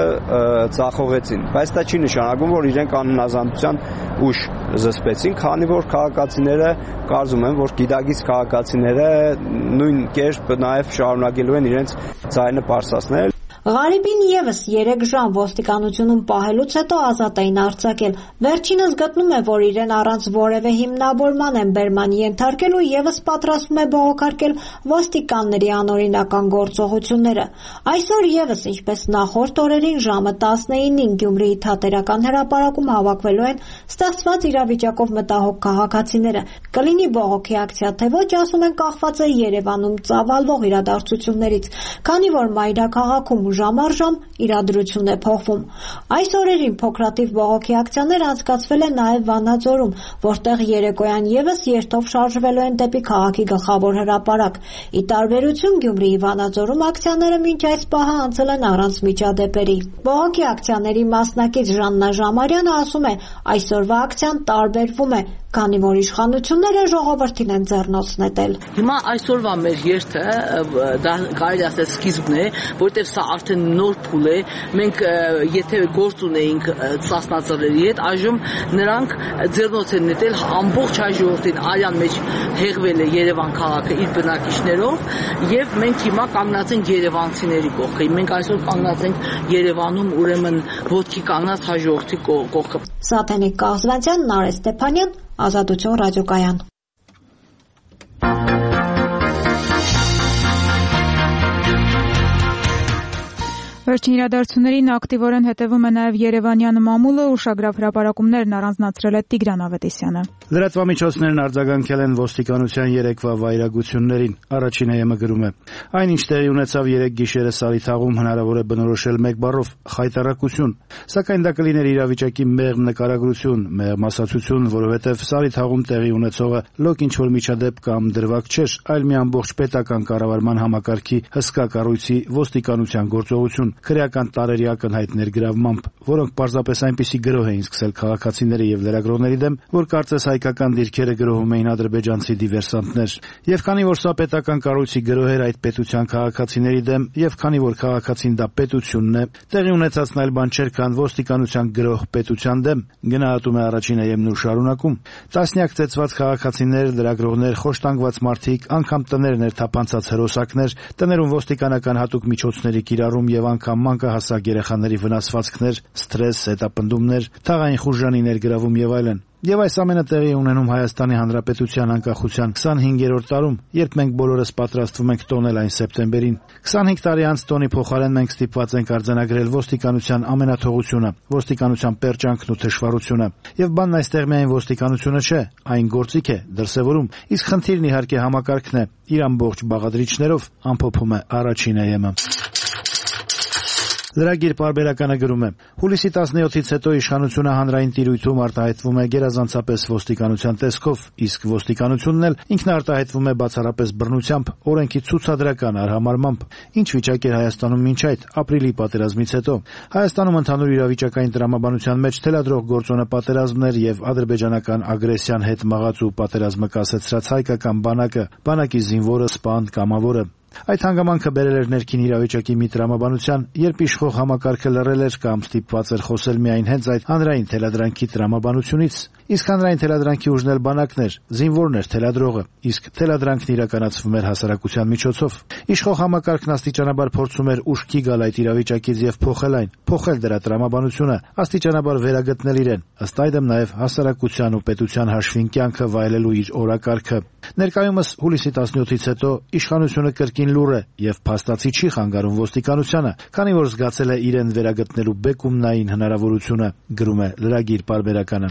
ծախողեցին, բայց դա չի նշանակում, որ իրենք անհնազանդության ուժ զսպեցին, քանի որ քաղաքացիները կարծում են, որ գիտակից քաղաքացիները նույն կերպ նաև շարունակելու են իրենց ձայնը պարսացնել։ Ղարիբին եւս երեք ժամ ոստիկանությունում պահելուց հետո ազատ էին արձակել։ Վերջինս գտնում է, որ իրեն առանց որևէ հիմնավորման են բերման ենթարկել ու եւս պատրաստվում է բողոքարկել ոստիկանների անօրինական գործողությունները։ Այսօր եւս, ինչպես նախորդ օրերին, ժամը տասնինին Գյումրիի Թատերական հրապարակում հավաքվելու են ստեղծված իրավիճակով մտահոգ քաղաքացիները։ Կլինի բողոքի ակցիա, թե ոչ, ասում են, կախված է Երևանում ծավալվող իրադարձություններից, քանի որ մայրաքաղաքում ժամ առ ժամ իրադրություն է փոխվում։ Այս օրերին փոքրաթիվ բողոքի ակցիաներ անցկացվել են նաև Վանաձորում, որտեղ երեկոյան եւս երթով շարժվելու են դեպի քաղաքի գլխավոր հրապարակ։ Ի տարբերություն Գյումրիի Վանաձորում ակցիաները մինչ այս պահը անցել են առանց միջադեպերի։ Բողոքի ակցիաների մասնակից Ժաննա Ժամարյանը ասում է, այսօրվա ակցիան տարբերվում է, քանի որ իշխանությունները ժողովրդին են ձեռնոց նետել։ Հիմա այսօրվա մեր երթը դա կարելի է ասել սկիզբն է, որտեղ սա արդեն նոր փուլ է։ Մենք եթե գործ ունեինք ծասնածրերի հետ, այժմ նրանք ձեռնոց են նետել ամբողջ հայ ժողովրդին արյան մեջ հեղվել է Երևան քաղաքը իր բնակիչներով եւ մենք հիմա կանգնած ենք երևանցիների կողքը։ Մենք այսօր կանգնած ենք Երևանում, ուրեմն ոտքի կանգնած հայ ժողովրդի կողքը։ Սաթենիկ Կազմանցյան, Նարեկ Ստեփանյան, Ազատություն ռադիոկայան։ Վերջին իրադարձություններին ակտիվորեն հետևում է նաև Երևանյան մամուլը, ուշագրավ հրապարակումներն առանձնացրել է Տիգրան Ավետիսյանը։ Լրատվամիջոցներն արձագանքել են ոստիկանության երեկվա վայրագություններին։ Առաջին ԵՄ գրում է. Այն, ինչ տեղի ունեցավ երեք գիշերը Սարիթաղում, հնարավոր է բնորոշել մեկ բառով՝ խայտառակություն, սակայն դա կլիներ իրավիճակի մեղմ նկարագրություն, մեղմ ասացություն, որովհետև Սարիթաղում տեղի ունեցողը լոկ ինչ-որ միջադեպ կամ դրվագ չէր, այլ մի ամբողջ պետական կառավարման համակարգի հսկա կառույցի ոստիկանության գործողություն։ քրեական տարերի ակնհայտ ներգրավմամբ, որոնք պարզապես այնպիսի գրոհ էին սկսել քաղաքացիների եւ լրագրողների դեմ, որ կարծես հայկական դիրքերը գրոհում էին ադրբեջանցի դիվերսանտներ։ Եվ քանի որ սա պետական կառույցի գրոհ էր այդ պետության քաղաքացիների դեմ, եւ քանի որ քաղաքացին դա պետությունն է, տեղի ունեցածն այլ բան չէր, քան ոստիկանության գրոհ պետության դեմ, գնահատում է առաջին էեմն ու շարունակում։ Տասնյակ ծեծված քաղաքացիներ, լրագրողներ, խոշտանգված մարդիկ, անգամ տներ ներթափանցած հրոսակներ, տներում ոստիկանական հատուկ միջոցների կիրառում եւ անգամ մանկահասակ երեխաների վնասվածքներ, սթրես, հետապնդումներ, թաղային խուժանի ներգրավում եւ այլն։ Եվ այս ամենը տեղի ունենում Հայաստանի Հանրապետության անկախության քսանհինգերորդ տարում, երբ մենք բոլորս պատրաստվում ենք տոնել այն սեպտեմբերին։ քսանհինգ տարի անց տոնի փոխարեն մենք ստիպված ենք արձանագրել ոստիկանության ամենաթողությունը, ոստիկանության պերճանքն ու թշվառությունը։ Եվ բանն այստեղ միայն ոստիկանությունը չէ, այն գործիք է, դրսևորում, իսկ խնդիրն իհարկե համակարգն է, իր ամբողջ բաղադրիչներով, ամփոփում է առաջին էեմը։ Լրագիր պարբերականը գրում է. հուլիսի տասնյոթից հետո իշխանությունը հանրային տիրույթում արտահայտվում է գերազանցապես ոստիկանության տեսքով, իսկ ոստիկանությունն էլ ինքնարտահայտվում է բացառապես բռնությամբ, օրենքի ցուցադրական արհամարմամբ։ Ինչ վիճակ էր Հայաստանում մինչ այդ ապրիլի պատերազմից հետո։ Հայաստանում ընդհանուր իրավիճակային տրամաբանության մեջ թելադրող գործոնը պատերազմն էր եւ ադրբեջանական ագրեսիան հետ մղած ու պատերազմը կասեցրած հայկական բանակը, բանակի զինվորը, սպան, կամավորը։ Այդ հանգամանքը բերել էր ներքին իրավիճակի մի տրամաբանության, երբ իշխող համակարգը լռել էր կամ ստիպված էր խոսել միայն հենց այդ հանրային թելադրանքի տրամաբանությունից, իսկ հանրային թելադրանքի ուժն էլ բանակն էր, զինվորն էր թելադրողը, իսկ թելադրանքն իրականացվում էր հասարակության միջոցով։ Իշխող համակարգն աստիճանաբար փորձում էր ուշքի գալ այդ իրավիճակից եւ փոխել այն, փոխել դրա տրամաբանությունը, աստիճանաբար վերագտնել իրեն, ըստ այդմ նաեւ հասարակության ու պետության հաշվին կյանքը վայելելու իր օրակարգը։ Ներկայումս հուլիսի տասնյոթից հետո իշխանությունը կրկին լուռ է եւ փաստացի չի խանգարում ոստիկանությանը, քանի որ զգացել է իրեն վերագտնելու բեկումնային հնարավորությունը, գրում է լրագիր պարբերականը։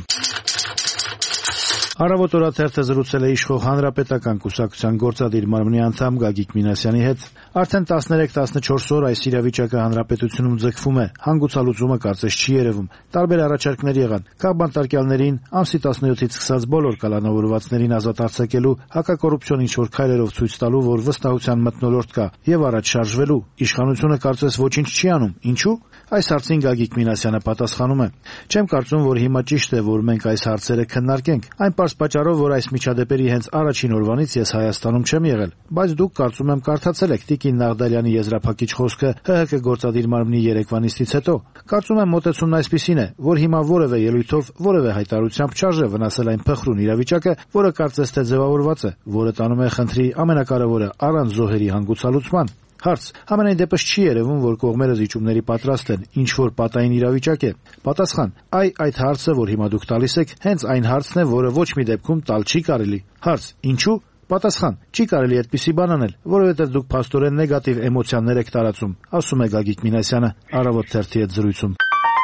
Առավոտ օրաթերթը զրուցել է իշխող հանրապետական կուսակցության գործադիր մարմնի անդամ Գագիկ Մինասյանի հետ։ Արդեն տասներեք տասնչորս օր այս իրավիճակը հանրապետությունում ձգվում է, հանգուցալուծումը կարծես չի երևում։ Տարբեր առաջարկներ եղան՝ քաղբանտարկյալներին, ամսի տասնյոթից սկսած բոլոր կալանավորվածներին ազատ արձակելու, հակակոռուպցիոն ինչ-որ քայլերով ցույց տալու, որ վստահության մթնոլորտ կա, եւ առաջ շարժվելու։ Իշխանությունը կարծես ոչինչ չի անում։ Ինչու՞։ Այս հարցին Գագիկ Մինասյանը պատասխանում է. Չեմ կարծում, որ հիմա ճիշտ է, որ մենք այս հարցերը քննարկենք։ Այն պարզ պատճառով, որ այս միջադեպերի հենց առաջին օրվանից ես Հայաստանում չեմ եղել, բայց դուք կարծում եմ կարդացել եք Տիկին Նաղդալյանի եզրափակիչ խոսքը ՀՀԿ գործադիր մարմնի երեկվա նիստից հետո։ Կարծում եմ մոտեցումն այսպիսին է, որ հիմա որևէ ելույթով, որևէ հայտարարությամբ չարժե վնասել այն փխրուն իրավիճակը, որը կարծես թե ձևավորված է, որը տանում է խնդրի ամենակարևորը առանց զոհերի հանգուցալուծման։ Հարց. Համենայն դեպս չի երևում, որ կողմերը զիջումների պատրաստ են, ինչ որ պատային իրավիճակ է։ Պատասխան. Այ այդ հարցը, որ հիմա դուք տալիս եք, հենց այն հարցն է, որը ոչ մի դեպքում տալ չի կարելի։ Հարց. Ինչու՞։ Պատասխան. Չի կարելի այդպիսի բան անել, որովհետև դուք փաստորեն նեգատիվ էմոցիաներ եք տարածում, ասում է Գագիկ Մինասյանը Առավոտ թերթի հետ զրույցում։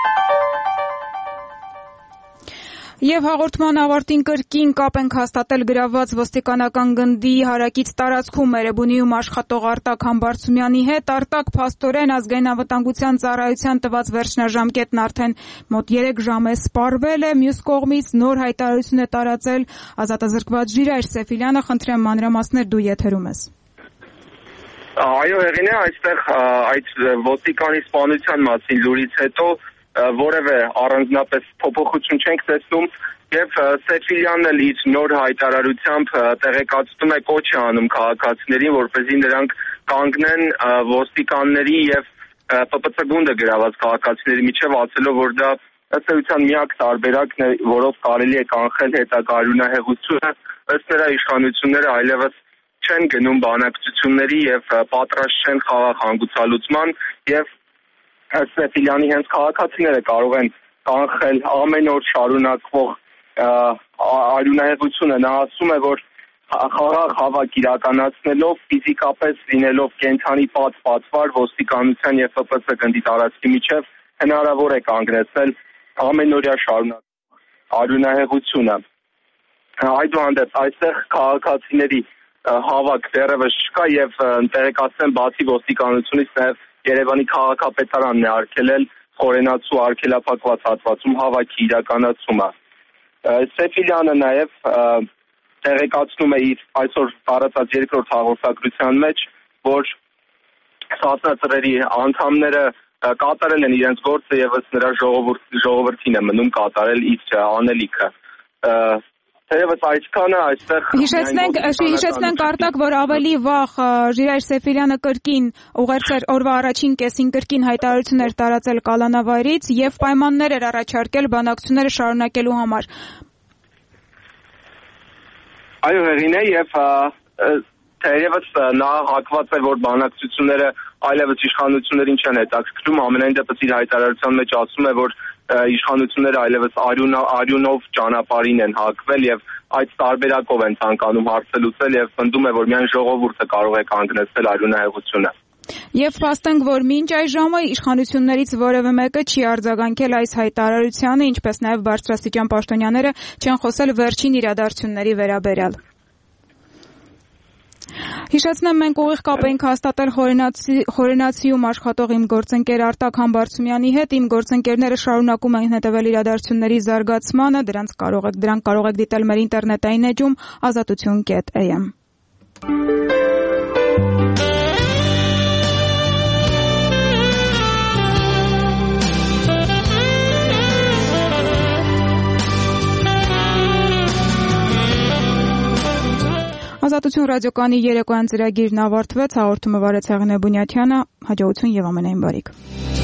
Եվ հաղորդման ավարտին կրկին կապ ենք հաստատել գրաված ոստիկանական գնդի հարակից տարածքում Էրեբունիում աշխատող Արտակ Համբարձումյանի հետ։ Արտակ, փաստորեն ազգային անվտանգության ծառայության տված վերջնաժամկետն արդեն մոտ երեք ժամ է սպառվել է, մյուս կողմից նոր հայտարարություն է տարածել ազատազրկված Ժիրայր Սեֆիլյանը, խնդրեմ մանրամասներ, դու եթերում ես։ Այո, Հեղինե, այստեղ այդ ոստիկանի սպանության մասին լուրից հետո որևէ առանձնապես փոփոխություն չենք տեսնում եւ Սեֆիլյանն էլ իր նոր հայտարարությամբ տեղեկացնում է, կոչ է անում քաղաքացիներին, որպեսզի նրանք կանգնեն ոստիկանների եւ Պ Պ Ց գունդը գրաված քաղաքացիների միջև, ասելով, որ դա ըստ էության միակ տարբերակն է, որով կարելի է կանխել հետագա արյունահեղությունը, ըստ նրա իշխանությունները այլևս չեն գնում բանակցությունների եւ պատրաստ չեն խաղաղ հանգուցալուծման եւ Սեֆիլյանի հենց քաղաքացիները կարող են կանխել ամեն օր շարունակվող արյունահեղությունը։ Նա ասում է, որ խաղաղ հավաք իրականացնելով, ֆիզիկապես լինելով կենթանի պած պատվար ոստիկանության եւ Պ Պ Ց գնդի տարածքի միջև հնարավոր է կանգնեցնել ամենօրյա շարունակվող արյունահեղությունը։ Այդուհանդերձ այստեղ քաղաքացիների հավաք դեռևս չկա եւ տեղեկացնեմ, բացի ոստիկանությունից նաեւ Երևանի քաղաքապետարանն է արգելել խորենացու արգելափակված հատվածում հավաքի իրականացումը։ Սեֆիլյանը նաև տեղեկացնում է իր այսօր տարածած երկրորդ հաղորդագրության մեջ, որ սասնածռերի անդամները կատարել են իրենց գործը եւս նրա ժողովրդին է մնում կատարել իր անելիքը։ Թերևս այսքանը այստեղ Հիշեցնենք, հիշեցնենք Արտակ, որ ավելի վաղ Ժիրայր Սեֆիրյանը կրկին ուղերձեր օրվա առաջին կեսին կրկին հայտարարություններ տարածել կալանավայրից եւ պայմաններ էր առաջարկել բանակցությունները շարունակելու համար։ Այո, հերին է եւ թերևս նա հակված է, որ բանակցությունները այլևս իշխանություններին չեն հետաքրքրում, ամենայն դեպս իր հայտարարության մեջ ասում է, որ իշխանությունները այլևս արյունով ճանապարհին են հակվել եւ այդ տարբերակով են ցանկանում հարցը լուծել եւ պնդում է, որ միայն ժողովուրդը կարող է կանգնեցնել արյունահեղությունը։ Եվ փաստենք, որ մինչ այժմ իշխանություններից որևէ մեկը չի արձագանքել այս հայտարարությանը, ինչպես նաեւ բարձրաստիճան պաշտոնյաները չեն խոսել վերջին իրադարձությունների վերաբերյալ։ Հիշեցնեմ, մենք ուղիղ կապ ենք հաստատել Խորենացիում աշխատող իմ գործընկեր Արտակ Համբարձումյանի հետ։ Իմ գործընկերները շարունակում են հետևել իրադարձությունների զարգացմանը, դրանց կարող եք դրանք կարող եք դիտել մեր ինտերնետային էջում ազատություն կետ a m։ Ազատություն ռադիոկայանի երեկոյան ծրագիրն ավարտվեց, հաղորդումը վարեց Հեղինե Բունյաթյանը, հաջողություն եւ ամենայն բարիք։